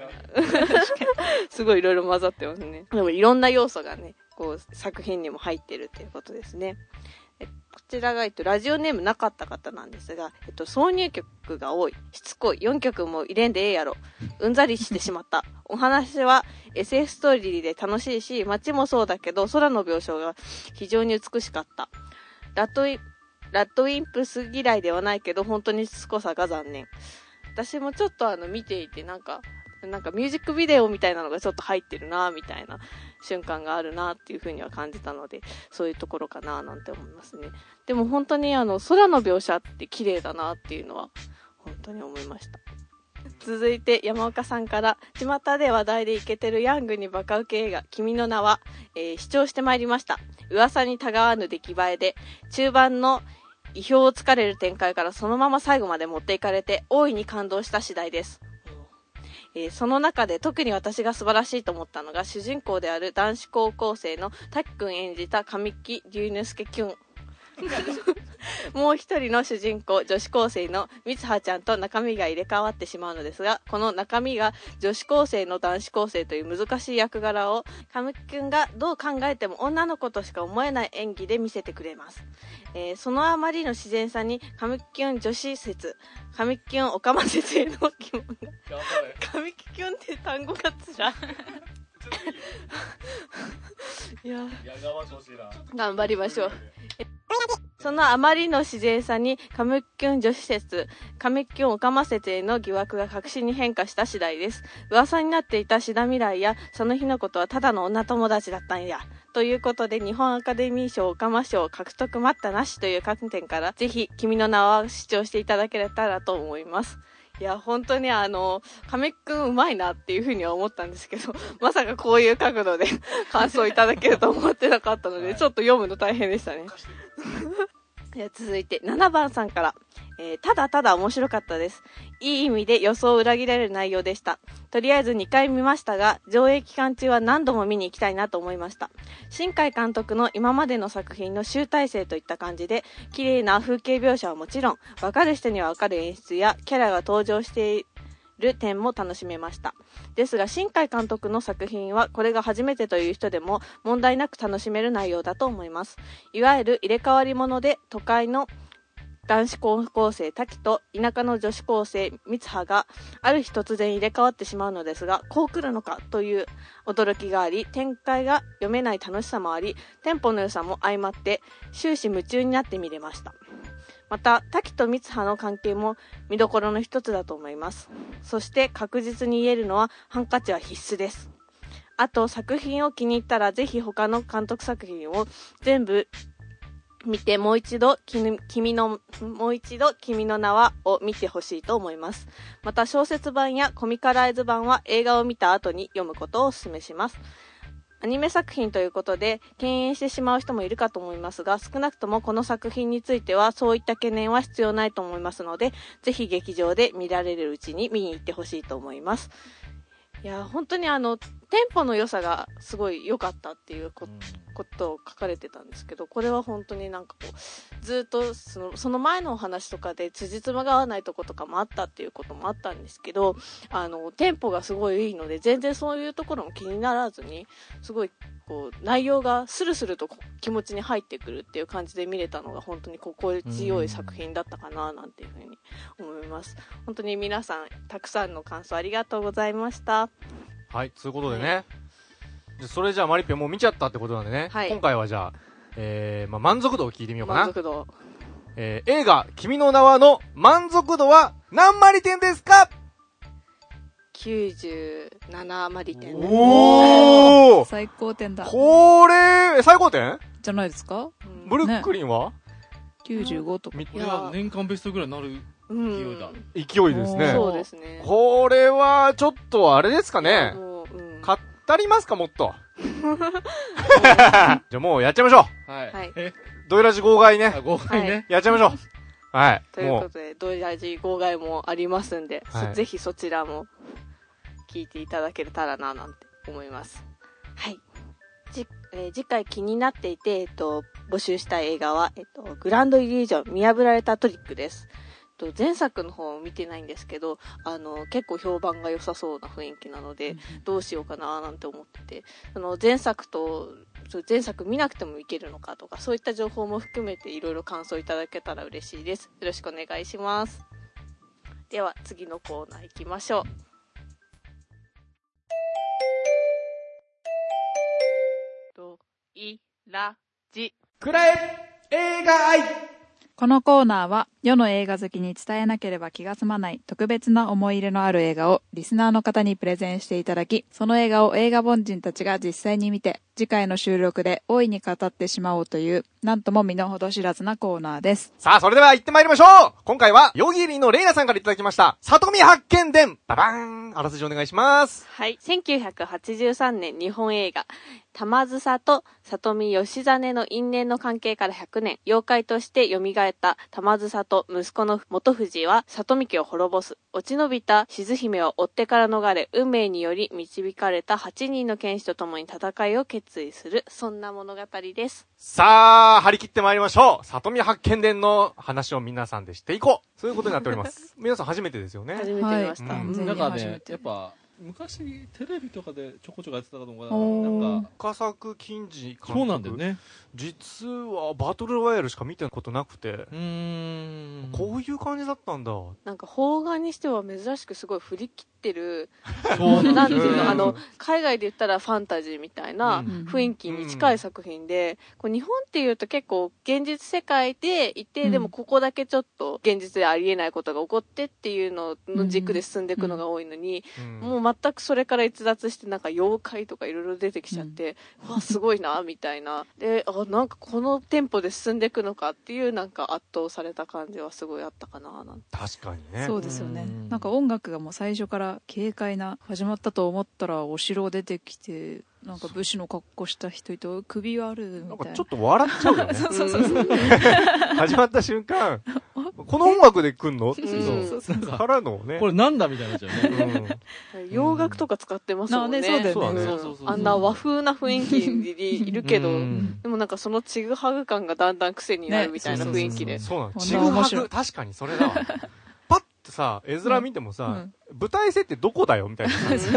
すごいいろいろ混ざってますね。でもいろんな要素がね、こう作品にも入ってるっていうことですね。こちらが、ラジオネームなかった方なんですが、挿入曲が多い。しつこい。4曲も入れんでええやろ。うんざりしてしまった。お話は SF ストーリーで楽しいし、街もそうだけど、空の描写が非常に美しかった。ラッドウラッドウィンプス嫌いではないけど、本当にしつこさが残念。私もちょっと見ていて、なんかミュージックビデオみたいなのがちょっと入ってるなみたいな瞬間があるなっていう風には感じたので、そういうところかななんて思いますね。でも本当に空の描写って綺麗だなっていうのは本当に思いました。続いて山岡さんから、巷で話題でイケてるヤングにバカウケ映画君の名は、視聴してまいりました。噂にたがわぬ出来栄えで、中盤の意表をつかれる展開からそのまま最後まで持っていかれて大いに感動した次第です。その中で特に私が素晴らしいと思ったのが、主人公である男子高校生の滝くん演じた神木隆之介キュンもう一人の主人公女子高生の三葉ちゃんと中身が入れ替わってしまうのですが、この中身が女子高生の男子高生という難しい役柄を神木くんがどう考えても女の子としか思えない演技で見せてくれます。そのあまりの自然さに神木キュン女子説、神木キュンオカマ説への疑問が神木キュンって単語がつらいや頑張りましょう。そのあまりの自然さに神木キュン女子説、神木キュンオカマ説への疑惑が確信に変化した次第です。噂になっていた志田未来やその日のことはただの女友達だったんやということで、日本アカデミー賞オカマ賞獲得待ったなしという観点から、ぜひ君の名は視聴していただけたらと思います。いや本当に亀くんうまいなっていうふうには思ったんですけど、まさかこういう角度で感想いただけると思ってなかったので、ちょっと読むの大変でしたね続いて7番さんから、ただただ面白かったです。いい意味で予想を裏切られる内容でした。とりあえず2回見ましたが、上映期間中は何度も見に行きたいなと思いました。新海監督の今までの作品の集大成といった感じで、綺麗な風景描写はもちろん、わかる人にはわかる演出やキャラが登場している点も楽しめました。ですが新海監督の作品はこれが初めてという人でも問題なく楽しめる内容だと思います。いわゆる入れ替わり者で、都会の男子高校生滝と田舎の女子高生三葉がある日突然入れ替わってしまうのですが、こう来るのかという驚きがあり、展開が読めない楽しさもあり、テンポの良さも相まって終始夢中になって見れました。また滝と三葉の関係も見どころの一つだと思います。そして確実に言えるのは、ハンカチは必須です。あと作品を気に入ったらぜひ他の監督作品を全部見て、もう一度君の名はを見てほしいと思います。また小説版やコミカライズ版は映画を見た後に読むことをお勧めします。アニメ作品ということで敬遠してしまう人もいるかと思いますが、少なくともこの作品についてはそういった懸念は必要ないと思いますので、ぜひ劇場で見られるうちに見に行ってほしいと思います。いや本当にテンポの良さがすごい良かったっていうことを書かれてたんですけど、これは本当になんかこうずっとその前のお話とかで辻褄が合わないとことかもあったっていうこともあったんですけど、テンポがすごいいいので全然そういうところも気にならずに、すごいこう内容がスルスルと気持ちに入ってくるっていう感じで見れたのが本当に心地よい作品だったかななんていうふうに思います。本当に皆さんたくさんの感想ありがとうございました。 はい、ということでね、それじゃあマリペもう見ちゃったってことなんでね、はい、今回はじゃあ、満足度を聞いてみようかな。 満足度、 映画君の名はの満足度は何マリ点ですか ？97マリ点です。 おー最高点だ。 これ最高点じゃないですか？ ブルックリンは、 ね、95とか。 いや年間ベストぐらいになる勢いだ。 勢いですね。 そうですね。 これはちょっとあれですかね。語りますかもっと。じゃあもうやっちゃいましょう。はい。 ドイラジ号外ね。 号外ね。 やっちゃいましょう。はい。 ということでドイラジ号外もありますんで、ぜひそちらも聞いていただけたらななんて思います。はい。次回気になっていて募集したい映画はグランドイリュージョン見破られたトリックです。前作の方を見てないんですけど、結構評判が良さそうな雰囲気なので、どうしようかななんて思ってて、前作見なくてもいけるのかとか、そういった情報も含めていろいろ感想いただけたら嬉しいです。よろしくお願いします。では次のコーナー行きましょう。ドイラジくらえ映画愛。 このコーナーは世の映画好きに伝えなければ気が済まない特別な思い入れのある映画をリスナーの方にプレゼンしていただき、その映画を映画凡人たちが実際に見て次回の収録で大いに語ってしまおうというなんとも身の程知らずなコーナーです。 さあ、それでは行ってまいりましょう。今回は夜霧のレイナさんからいただきました里見八犬伝、ババーン、あらすじお願いします。 はい、1983年日本映画玉梓と里見義実の因縁の関係から100年、妖怪として蘇った玉梓と息子の元藤は里見家を滅ぼす。落ち延びた静姫を追ってから逃れ、運命により導かれた8人の剣士と共に戦いを決意する、そんな物語です。 さあ、張り切ってまいりましょう。里見八犬伝の話を皆さんでしていこう。そういうことになっております。皆さん初めてですよね。 初めて見ました。 なんかね、やっぱ昔テレビとかでちょこちょこやってたかと思うからなんか深作金次監督、 そうなんだよね。 実はバトルロワイヤルしか見たことなくて、こういう感じだったんだ。 なんか邦画にしては珍しくすごい振り切ってる、 そうなんていうの、海外で言ったらファンタジーみたいな雰囲気に近い作品で、こう日本っていうと結構現実世界でいて、でもここだけちょっと現実でありえないことが起こってっていうのの軸で進んでいくのが多いのに、もう全くそれから逸脱してなんか妖怪とかいろいろ出てきちゃって、わすごいなみたいな。で、なんかこのテンポで進んでいくのかっていうなんか圧倒された感じはすごいあったかななんて。 確かにね。 そうですよね。なんか音楽がもう最初から軽快な、始まったと思ったらお城出てきて、なんか武士の格好した人いて首はあるみたいな。 なんかちょっと笑っちゃうよね。 そう。 始まった瞬間、この音楽で来んのってそうからのね。 これなんだみたいになっちゃうね。 洋楽とか使ってますもんね。 そうだよね。 あんな和風な雰囲気にいるけど、でもなんかそのちぐはぐ感がだんだん癖になるみたいな雰囲気で。 そうなの。ちぐはぐ、確かにそれだわ。パッとさ、絵面見てもさ、舞台設定どこだよみたいな。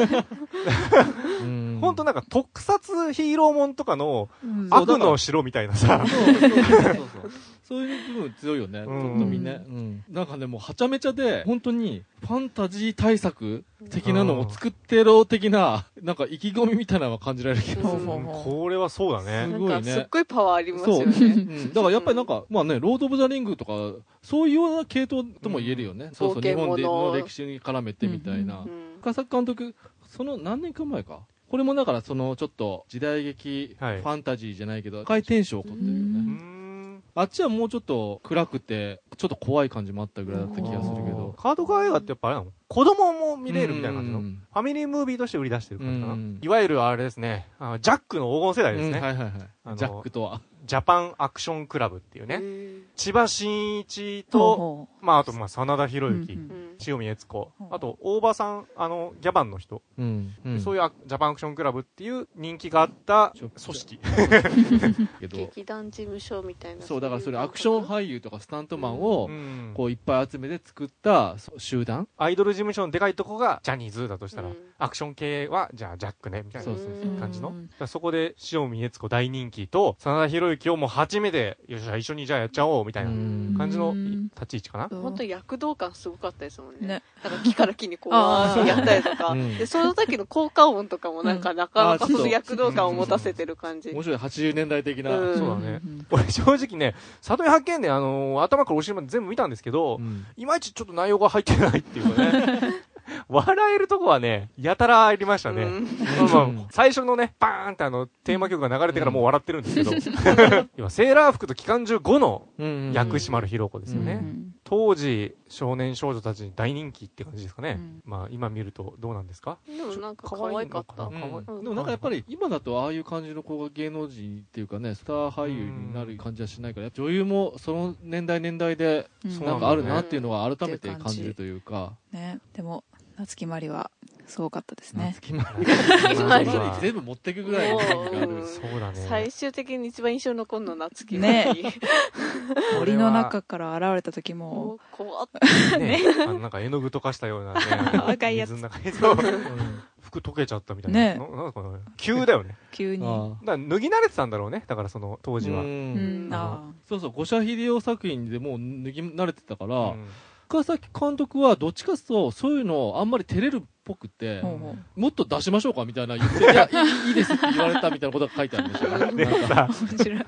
ほんとなんか特撮ヒーローもんとかの悪の城みたいなさ。 そういう部分強いよね。ちょっとみんな。なんかね、もうはちゃめちゃで、本当にファンタジー対策的なのを作ってろ的な、なんか意気込みみたいなのは感じられるけど。 これはそうだね。 すごいね。すっごいパワーありますよね。 だからやっぱりなんか、まあね、ロード・オブ・ザ・リングとか、そういうような系統とも言えるよね。そうそう、日本の歴史に絡めてみたいな。深作監督、その何年か前か。これもだからそのちょっと時代劇、ファンタジーじゃないけど、回転賞を取ってるよね。あっちはもうちょっと暗くて、ちょっと怖い感じもあったぐらいだった気がするけど。 カードカー映画ってやっぱあれなの？子供も見れるみたいな感じのファミリームービーとして売り出してる感じかな。いわゆるあれですね、ジャックの黄金世代ですね。 はいはいはい。ジャックとは。 ジャパンアクションクラブっていうね。千葉真一と、まああとまあ真田広之、塩見悦子、あと大場さん、ギャバンの人。そういうジャパンアクションクラブっていう人気があった組織。 劇団事務所みたいな。 そう、だからそれアクション俳優とかスタントマンを、こういっぱい集めて作った集団。 アイドル事務所のでかいとこがジャニーズだとしたら、アクション系はじゃあジャックね、みたいな感じの。そこで塩見悦子大人気と、真田広之をもう初めて、よし、一緒にじゃあやっちゃおう、みたいな感じの立ち位置かな。 本当に躍動感すごかったですもんね。なんか木から木にこう、やったりとか。で、その時の効果音とかもなかなかその躍動感を持たせてる感じ。 面白い、80年代的な。 そうだね。俺正直ね、里見八犬伝頭からお尻まで全部見たんですけど、いまいちちょっと内容が入ってないっていうかね。笑えるとこはね、やたらありましたね。最初のね、バーンってテーマ曲が流れてからもう笑ってるんですけど、今、セーラー服と機関銃5の薬師丸ひろ子ですよね。当時、少年少女たちに大人気って感じですかね。まあ、今見るとどうなんですか？ でもなんか可愛かった。でもなんかやっぱり、今だとああいう感じの子が芸能人っていうかね、スター俳優になる感じはしないから、女優もその年代で、なんかあるなっていうのは改めて感じるというか。 ね、でも、夏木マリはすごかったですね。 夏木マリ全部持っていくぐらいの雰囲気がある。 そうだね。 最終的に一番印象残るの夏木マリ。 森の中から現れた時も怖っ。 ね、なんか絵の具溶かしたようなね。 赤いやつ。 水の中に服溶けちゃったみたいな。ね。なんか急だよね。 急に。 だから脱ぎ慣れてたんだろうね。だからその当時は。 そうそう、五社秀夫作品でもう脱ぎ慣れてたから、深作監督はどっちかというとそういうのあんまり照れるっぽくて、もっと出しましょうかみたいな言って、いや、いいですって言われたみたいなことが書いてあるんでしょ。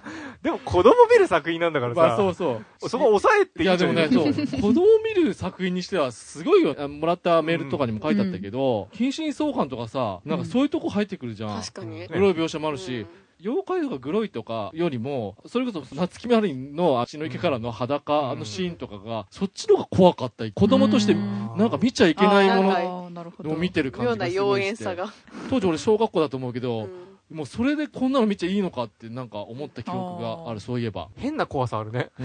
でも子供見る作品なんだからさ。 まあそうそう。 そこ抑えていいんじゃない？ いやでもね、そう。子供見る作品にしてはすごいよ。もらったメールとかにも書いてあったけど、近親相関とかさ、なんかそういうとこ入ってくるじゃん。 確かに。 グロい描写もあるし、妖怪とかグロいとかよりも、それこそ夏木マリンの足の池からの裸のシーンとかが、そっちの方が怖かったり、子供としてなんか見ちゃいけないものを見てる感じがすごいして。妙な妖艶さが。当時俺小学校だと思うけど、もうそれでこんなの見ちゃいいのかってなんか思った記憶がある、そういえば。 変な怖さあるね。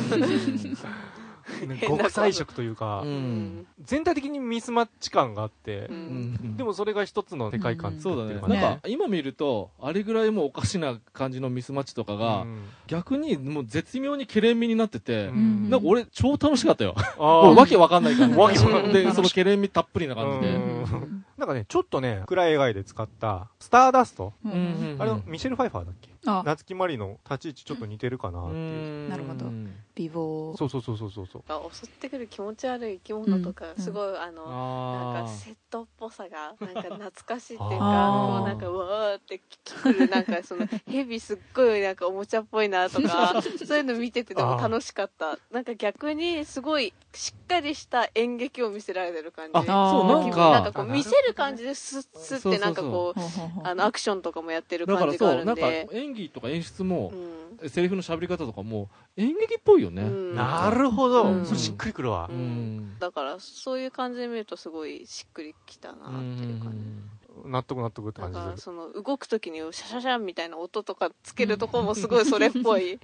極彩色というか、全体的にミスマッチ感があって、でもそれが一つの世界観そうだね。なんか今見るとあれぐらいもうおかしな感じのミスマッチとかが逆にもう絶妙にケレン味になってて、なんか俺超楽しかったよ。もうわけわかんない感じで、そのケレン味たっぷりな感じで。 なんかね、ちょっとね、暗い描いで使ったスターダスト、あれミシェル・ファイファーだっけ？夏木マリの立ち位置ちょっと似てるかなっていう。 なるほど。美貌。 そう。 襲ってくる気持ち悪い生き物とか、すごいなんかセットっぽさがなんか懐かしいっていうか、こうなんかうわーってくるなんかその蛇すっごいなんかおもちゃっぽいなとか、そういうの見ててでも楽しかった。なんか逆にすごいしっかりした演劇を見せられてる感じ。 そうなんかこう見せる感じでスッてなんかこうアクションとかもやってる感じがあるんで。 だからなんか演技とか演出も、セリフの喋り方とかも演劇っぽいよね。 なるほど。それしっくりくるわ。 だからそういう感じで見るとすごいしっくりきたなっていう感じ。 納得って感じで。 だからその動くときにシャシャシャンみたいな音とかつけるとこもすごいそれっぽい。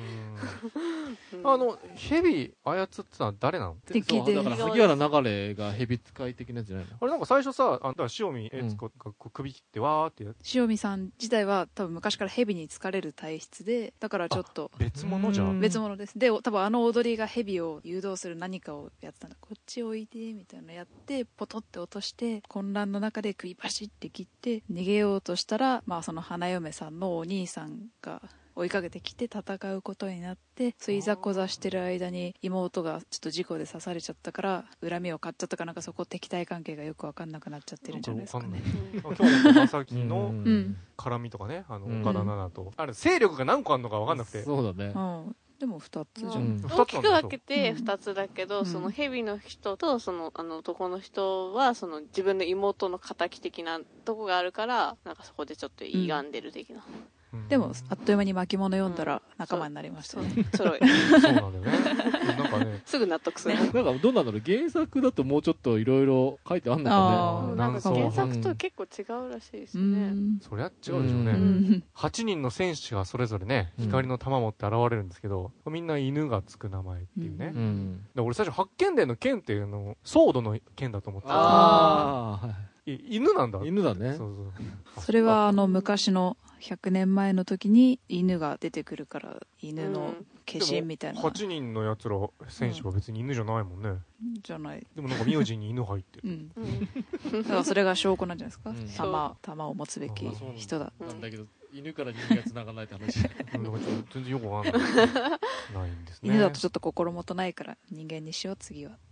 蛇操ってたのは誰なの？ だから萩原流が蛇使い的なやつじゃないの？ あれなんか最初さ、だから塩見悦子が首切ってわーってやって。 塩見さん自体は多分昔から蛇に疲れる体質で、だからちょっと。 別物じゃん。 別物です。で、多分あの踊りが蛇を誘導する何かをやってたんだ。こっちおいで、みたいなのやって、ポトって落として、混乱の中で首パシって切って、逃げようとしたら、まあその花嫁さんのお兄さんが追いかけてきて戦うことになって、いざこざしてる間に妹がちょっと事故で刺されちゃったから恨みを買っちゃったかなんかそこ敵対関係がよく分かんなくなっちゃってるんじゃないですかね。 今日の長崎の絡みとかね、岡田奈々と、あれ勢力が何個あるのか分かんなくて。 そうだね。 でも2つじゃん。 大きく分けて2つだけど、その蛇の人とその男の人はその自分の妹の敵的なとこがあるから、なんかそこでちょっと歪んでる的な。 でもあっという間に巻物読んだら仲間になりましたね。 そうなんだよね。なんかね。 すぐ納得する。 なんかどうなんだろう、原作だともうちょっといろいろ書いてあんのかね。 なんか原作と結構違うらしいですね。 そりゃ違うでしょうね。8人の戦士がそれぞれね、光の玉持って現れるんですけど、みんな犬がつく名前っていうね。俺最初八剣伝の剣っていうの、ソードの剣だと思ってた。犬なんだ。 犬だね。 それは昔の100年前の時に犬が出てくるから犬の化身みたいな。 8人のやつら戦士は別に犬じゃないもんね。 じゃない。 でもなんか名字に犬入ってる。 だからそれが証拠なんじゃないですか。玉を持つべき人だ。 なんだけど犬から人間が繋がないって話。 全然よくわかんない。ないんですね。 犬だとちょっと心もとないから人間にしよう次はって。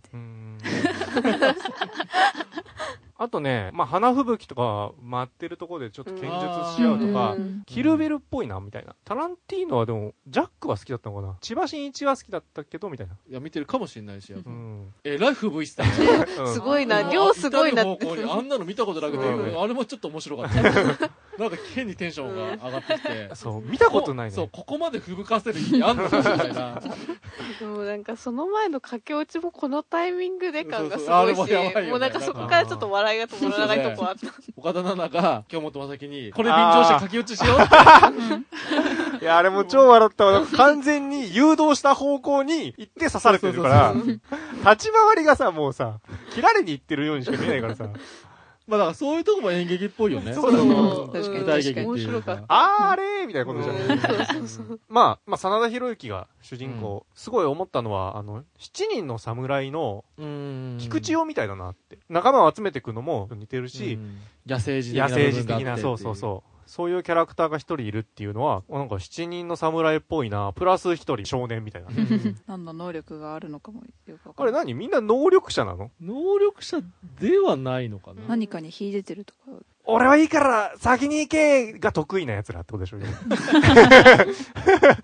あとね、まあ、花吹雪とか待ってるところでちょっと剣術し合うとか、キルビルっぽいな、みたいな。タランティーノはでも、ジャックは好きだったのかな。千葉真一は好きだったけど、みたいな。 いや、見てるかもしれないし、ライフ V スター。すごいな、量すごいなって。 あんなの見たことなくて、あれもちょっと面白かった。なんか変にテンションが上がってきて。 そう、見たことないね。 そう、ここまで吹雪かせる意味あんのかみたいな。 でもなんかその前の駆け落ちもこのタイミングで感がすごいし、もうなんかそこからちょっと笑いが止まらないとこあった。 岡田奈々が京本正樹にこれ便乗して駆け落ちしようって。いや、あれも超笑ったわ。完全に誘導した方向に行って刺されてるから、立ち回りがさ、もうさ、切られに行ってるようにしか見えないからさ。 まあだからそういうとこも演劇っぽいよね。 そうだね。 確かに大劇面白かった。 あれみたいなことじゃない。まあ、真田広之が主人公、すごい思ったのは、7人の侍の、菊千代みたいだなって。仲間を集めていくのも似てるし、 野生児的な、そういうキャラクターが一人いるっていうのは、なんか7人の侍っぽいな、プラス一人少年みたいな。 何の能力があるのかもよくわかんない。あれみんな能力者なの？ 能力者ではないのかな。 何かに秀でてるとか。 俺はいいから先に行けが得意な奴らってことでしょ。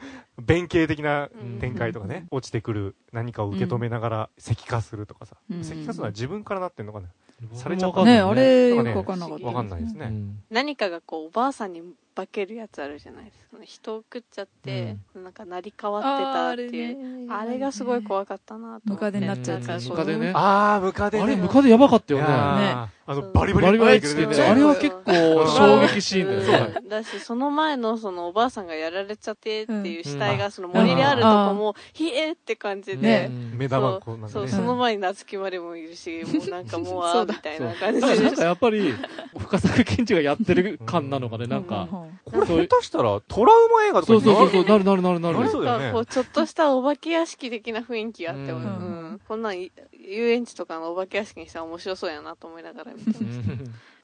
弁慶的な展開とかね、落ちてくる何かを受け止めながら石化するとかさ、石化するのは自分からなってんのかな、されちゃうかね、あれよくわかんなかった。 わかんないですね。 何かがこうおばあさんに化けるやつあるじゃないですか。人を食っちゃって、なんか成り変わってたっていう。あれがすごい怖かったなと。 ムカデになっちゃうやつ。 ムカデね。 ムカデね。 あれムカデやばかったよね。 バリバリつけて、あれは結構衝撃シーンだよね。 だし、その前のそのおばあさんがやられちゃってっていう死体がその森であるとこも、ひえーって感じで。 目玉こうなんかそう、その前に夏木までもいるし、もうなんかもうみたいな感じで。 なんかやっぱり、深作健二がやってる感なのかね、なんか。 これ下手したらトラウマ映画とかにそう、なる。 なんかこう、ちょっとしたお化け屋敷的な雰囲気があって、こんなん遊園地とかのお化け屋敷にしたら面白そうやなと思いながら見てました。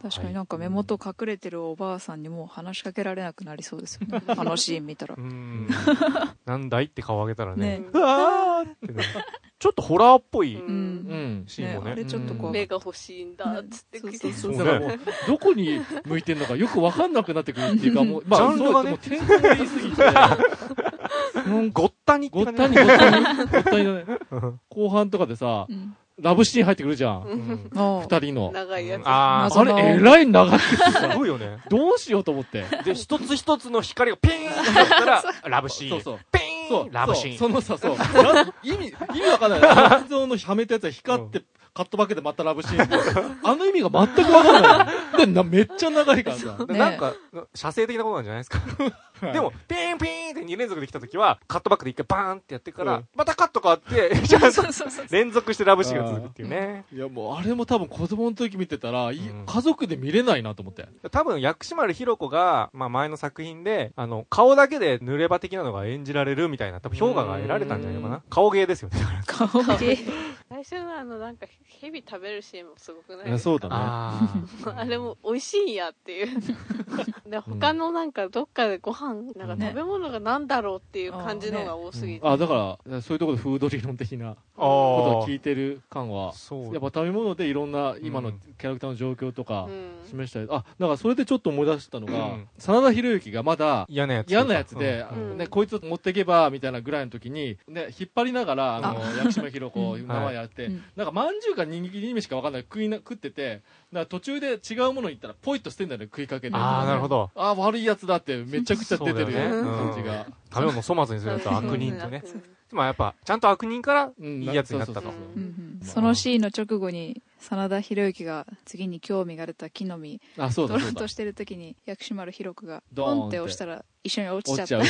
確かになんか目元隠れてるおばあさんにもう話しかけられなくなりそうですよね。あのシーン見たら。 なんだいって顔上げたらね。うわーってね。ちょっとホラーっぽいシーンもね。 あれちょっとこう。 目が欲しいんだっつって。 そう。だからもう、どこに向いてんのかよくわかんなくなってくるっていうか、もう、まあ、 ジャンルがね、 天候が言い過ぎて。 ごったにだね。後半とかでさ、ラブシーン入ってくるじゃん。二人の。 長いやつ。 あれ、えらい長い。すごいよね。 どうしようと思って。 で、一つ一つの光がピーンってなったら、ラブシーン。 そう。 ピーンラブシーン。 そのさ、意味わかんない。映像のはめたやつが光って、カットバケでまたラブシーン。あの意味が全くわかんない。で、めっちゃ長いからさ。 なんか、射精的なことなんじゃないですか。でも、ピーンピーンって2連続で来た時は、カットバックで1回バーンってやってから、またカット変わって、連続してラブシーンが続くっていうね。 いや、もうあれも多分子供の時見てたら、家族で見れないなと思って。 多分、薬師丸ひろ子が、まあ前の作品で、顔だけで濡れ場的なのが演じられるみたいな、多分評価が得られたんじゃないかな。顔芸ですよね。 顔芸。 最初のなんか、蛇食べるシーンもすごくないですか？ そうだね。 あれも美味しいんやっていう。で、他のなんかどっかでご飯、なんか食べ物がなんだろうっていう感じのが多すぎて。 だから、そういうところでフード理論的なことを聞いてる感は、やっぱ食べ物でいろんな今のキャラクターの状況とか示したり、だからそれでちょっと思い出したのが、真田広之がまだ嫌なやつで、こいつ持ってけば、みたいなぐらいの時に、ね、引っ張りながら、薬師丸ひろ子、名前やって、なんかまんじゅうか握り飯かわかんない食ってて、だから途中で違うものに行ったらポイッと捨てんだよね、食いかけて。 なるほど。 悪いやつだってめちゃくちゃ出てるよね、感じが。 食べ物粗末にすると悪人とね。まあやっぱ、ちゃんと悪人からいいやつになったと。 そのシーンの直後に、真田広之が次に興味が出た木の実、取ろうとしてる時に、薬師丸ひろ子が、ポンって押したら、一緒に落ちちゃった。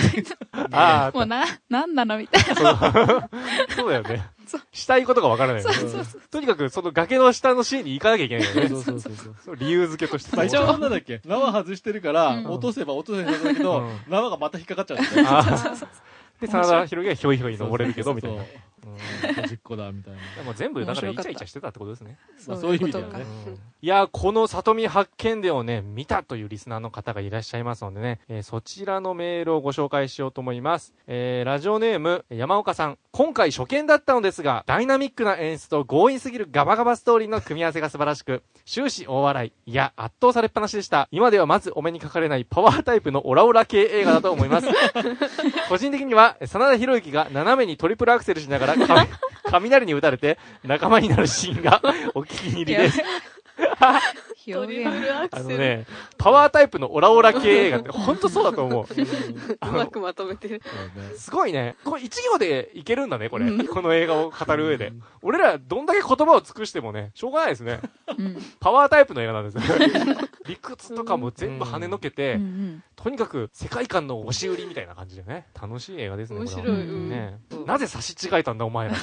もうなんなのみたいな。 そうだよね。したいことがわからないよね。とにかく、その崖の下のシーンに行かなきゃいけないよね。そう理由付けとして。 一応なんだっけ、縄外してるから、落とせば落とせばいいんだけど、縄がまた引っかかっちゃう。 で、真田広之はひょいひょい登れるけど、みたいな。 実行だ、みたいな。 もう全部、だからイチャイチャしてたってことですね。 そういう意味だよね。 いや、この里見八犬伝をね、見たというリスナーの方がいらっしゃいますのでね、そちらのメールをご紹介しようと思います。ラジオネーム、山岡さん。今回初見だったのですが、ダイナミックな演出と強引すぎるガバガバストーリーの組み合わせが素晴らしく、終始大笑い。いや、圧倒されっぱなしでした。今ではまずお目にかかれないパワータイプのオラオラ系映画だと思います。個人的には、真田広之が斜めにトリプルアクセルしながら雷に打たれて仲間になるシーンがお気に入りです。 トリプルアクセル。 パワータイプのオラオラ系映画って本当そうだと思う。 うまくまとめてる。 すごいね。これ1行でいけるんだね、これ。この映画を語る上で。俺らどんだけ言葉を尽くしてもね、しょうがないですね。パワータイプの映画なんですね。理屈とかも全部跳ねのけて、とにかく世界観の押し売りみたいな感じでね、楽しい映画ですね。 面白い。 なぜ差し違えたんだ、お前ら。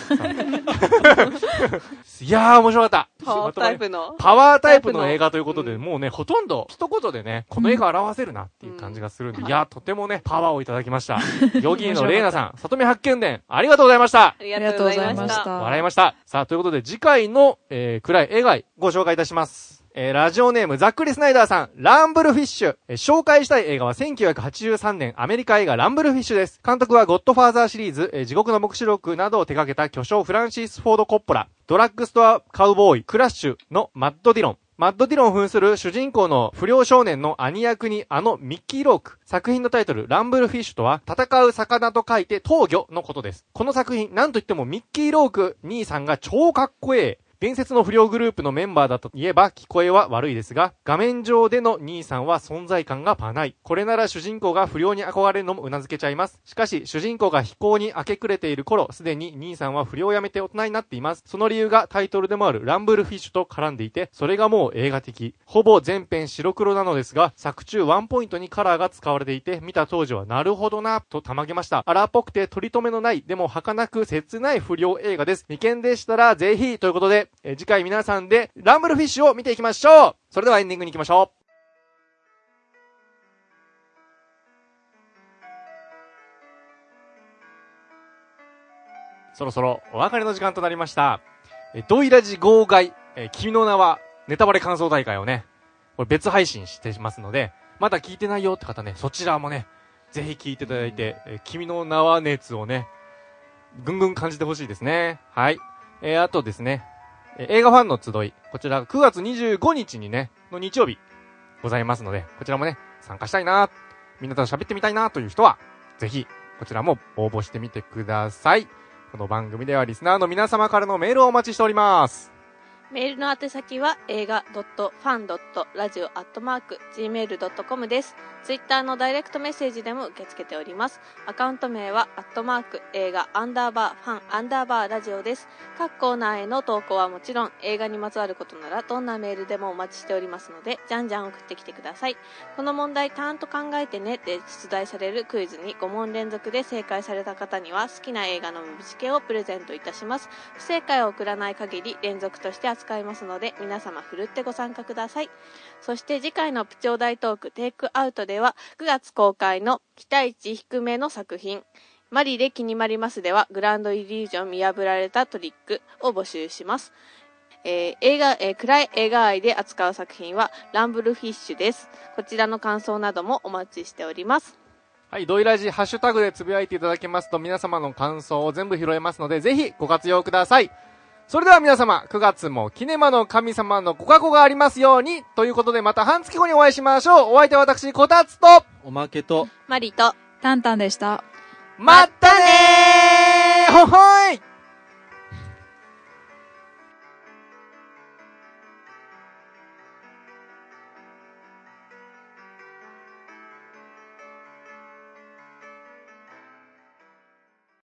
いやー、面白かった。 パワータイプの。 パワータイプの映画ということで、もうね、ほとんど一言でね、この映画を表せるなっていう感じがするんで、いやー、とてもね、パワーをいただきました。ヨギーのレイナさん、里見八犬伝、ありがとうございました。 ありがとうございました。 笑いました。さあ、ということで、次回の、暗い映画ご紹介いたします。ラジオネーム、ざっくりスナイダーさん、ランブルフィッシュ。紹介したい映画は1983年アメリカ映画ランブルフィッシュです。監督はゴッドファーザーシリーズ、地獄の黙示録などを手掛けた巨匠フランシス・フォード・コッポラ。ドラッグストア・カウボーイ、クラッシュのマッド・ディロン。 マッドディロンを扮する主人公の不良少年の兄役にミッキー・ローク。作品のタイトル、ランブルフィッシュとは、戦う魚と書いて闘魚のことです。この作品、なんといってもミッキー・ローク兄さんが超かっこええ。伝説の不良グループのメンバーだと言えば聞こえは悪いですが、画面上での兄さんは存在感がパない。これなら主人公が不良に憧れるのも頷けちゃいます。しかし、主人公が非行に明け暮れている頃、すでに兄さんは不良をやめて大人になっています。その理由がタイトルでもあるランブルフィッシュと絡んでいて、それがもう映画的。ほぼ全編白黒なのですが、作中ワンポイントにカラーが使われていて、見た当時はなるほどなとたまげました。荒っぽくて取り留めのない、でも儚く切ない不良映画です。未見でしたらぜひということで、次回皆さんでランブルフィッシュを見ていきましょう。それではエンディングに行きましょう。そろそろお別れの時間となりました。ドイラジ号外、君の名はネタバレ感想大会をね、これ別配信してますので、まだ聞いてないよって方ね、そちらもね、ぜひ聞いていただいて、君の名は熱をね、ぐんぐん感じてほしいですね。はい。あとですね、映画ファンの集い、こちら9月25日にね、の日曜日ございますので、こちらもね、参加したいな、みんなと喋ってみたいなという人は、ぜひ、こちらも応募してみてください。この番組ではリスナーの皆様からのメールをお待ちしております。 メールの宛先は映画.fan.radio@gmail.com です。ツイッターのダイレクトメッセージでも受け付けております。アカウント名は映画_ファン_ラジオです。各コーナーへの投稿はもちろん、映画にまつわることならどんなメールでもお待ちしておりますので、じゃんじゃん送ってきてください。この問題たんと考えてねで出題されるクイズに5問連続で正解された方には好きな映画のムビチケをプレゼントいたします。不正解を送らない限り連続として扱いますので、皆様ふるってご参加ください。そして次回のプチお題トークテイクアウトでは、9月公開の期待値低めの作品マリで気にまりますでは、グランドイリュージョン見破られたトリックを募集します。暗い映画愛で扱う作品はランブルフィッシュです。こちらの感想などもお待ちしております。 はい、ドイラジハッシュタグでつぶやいていただけますと、皆様の感想を全部拾えますので、ぜひご活用ください。それでは皆様、9月もキネマの神様のご加護がありますように、ということでまた半月後にお会いしましょう。お相手は私、こたつと、 おまけと、 マリと、 タンタンでした。 まったねーほほー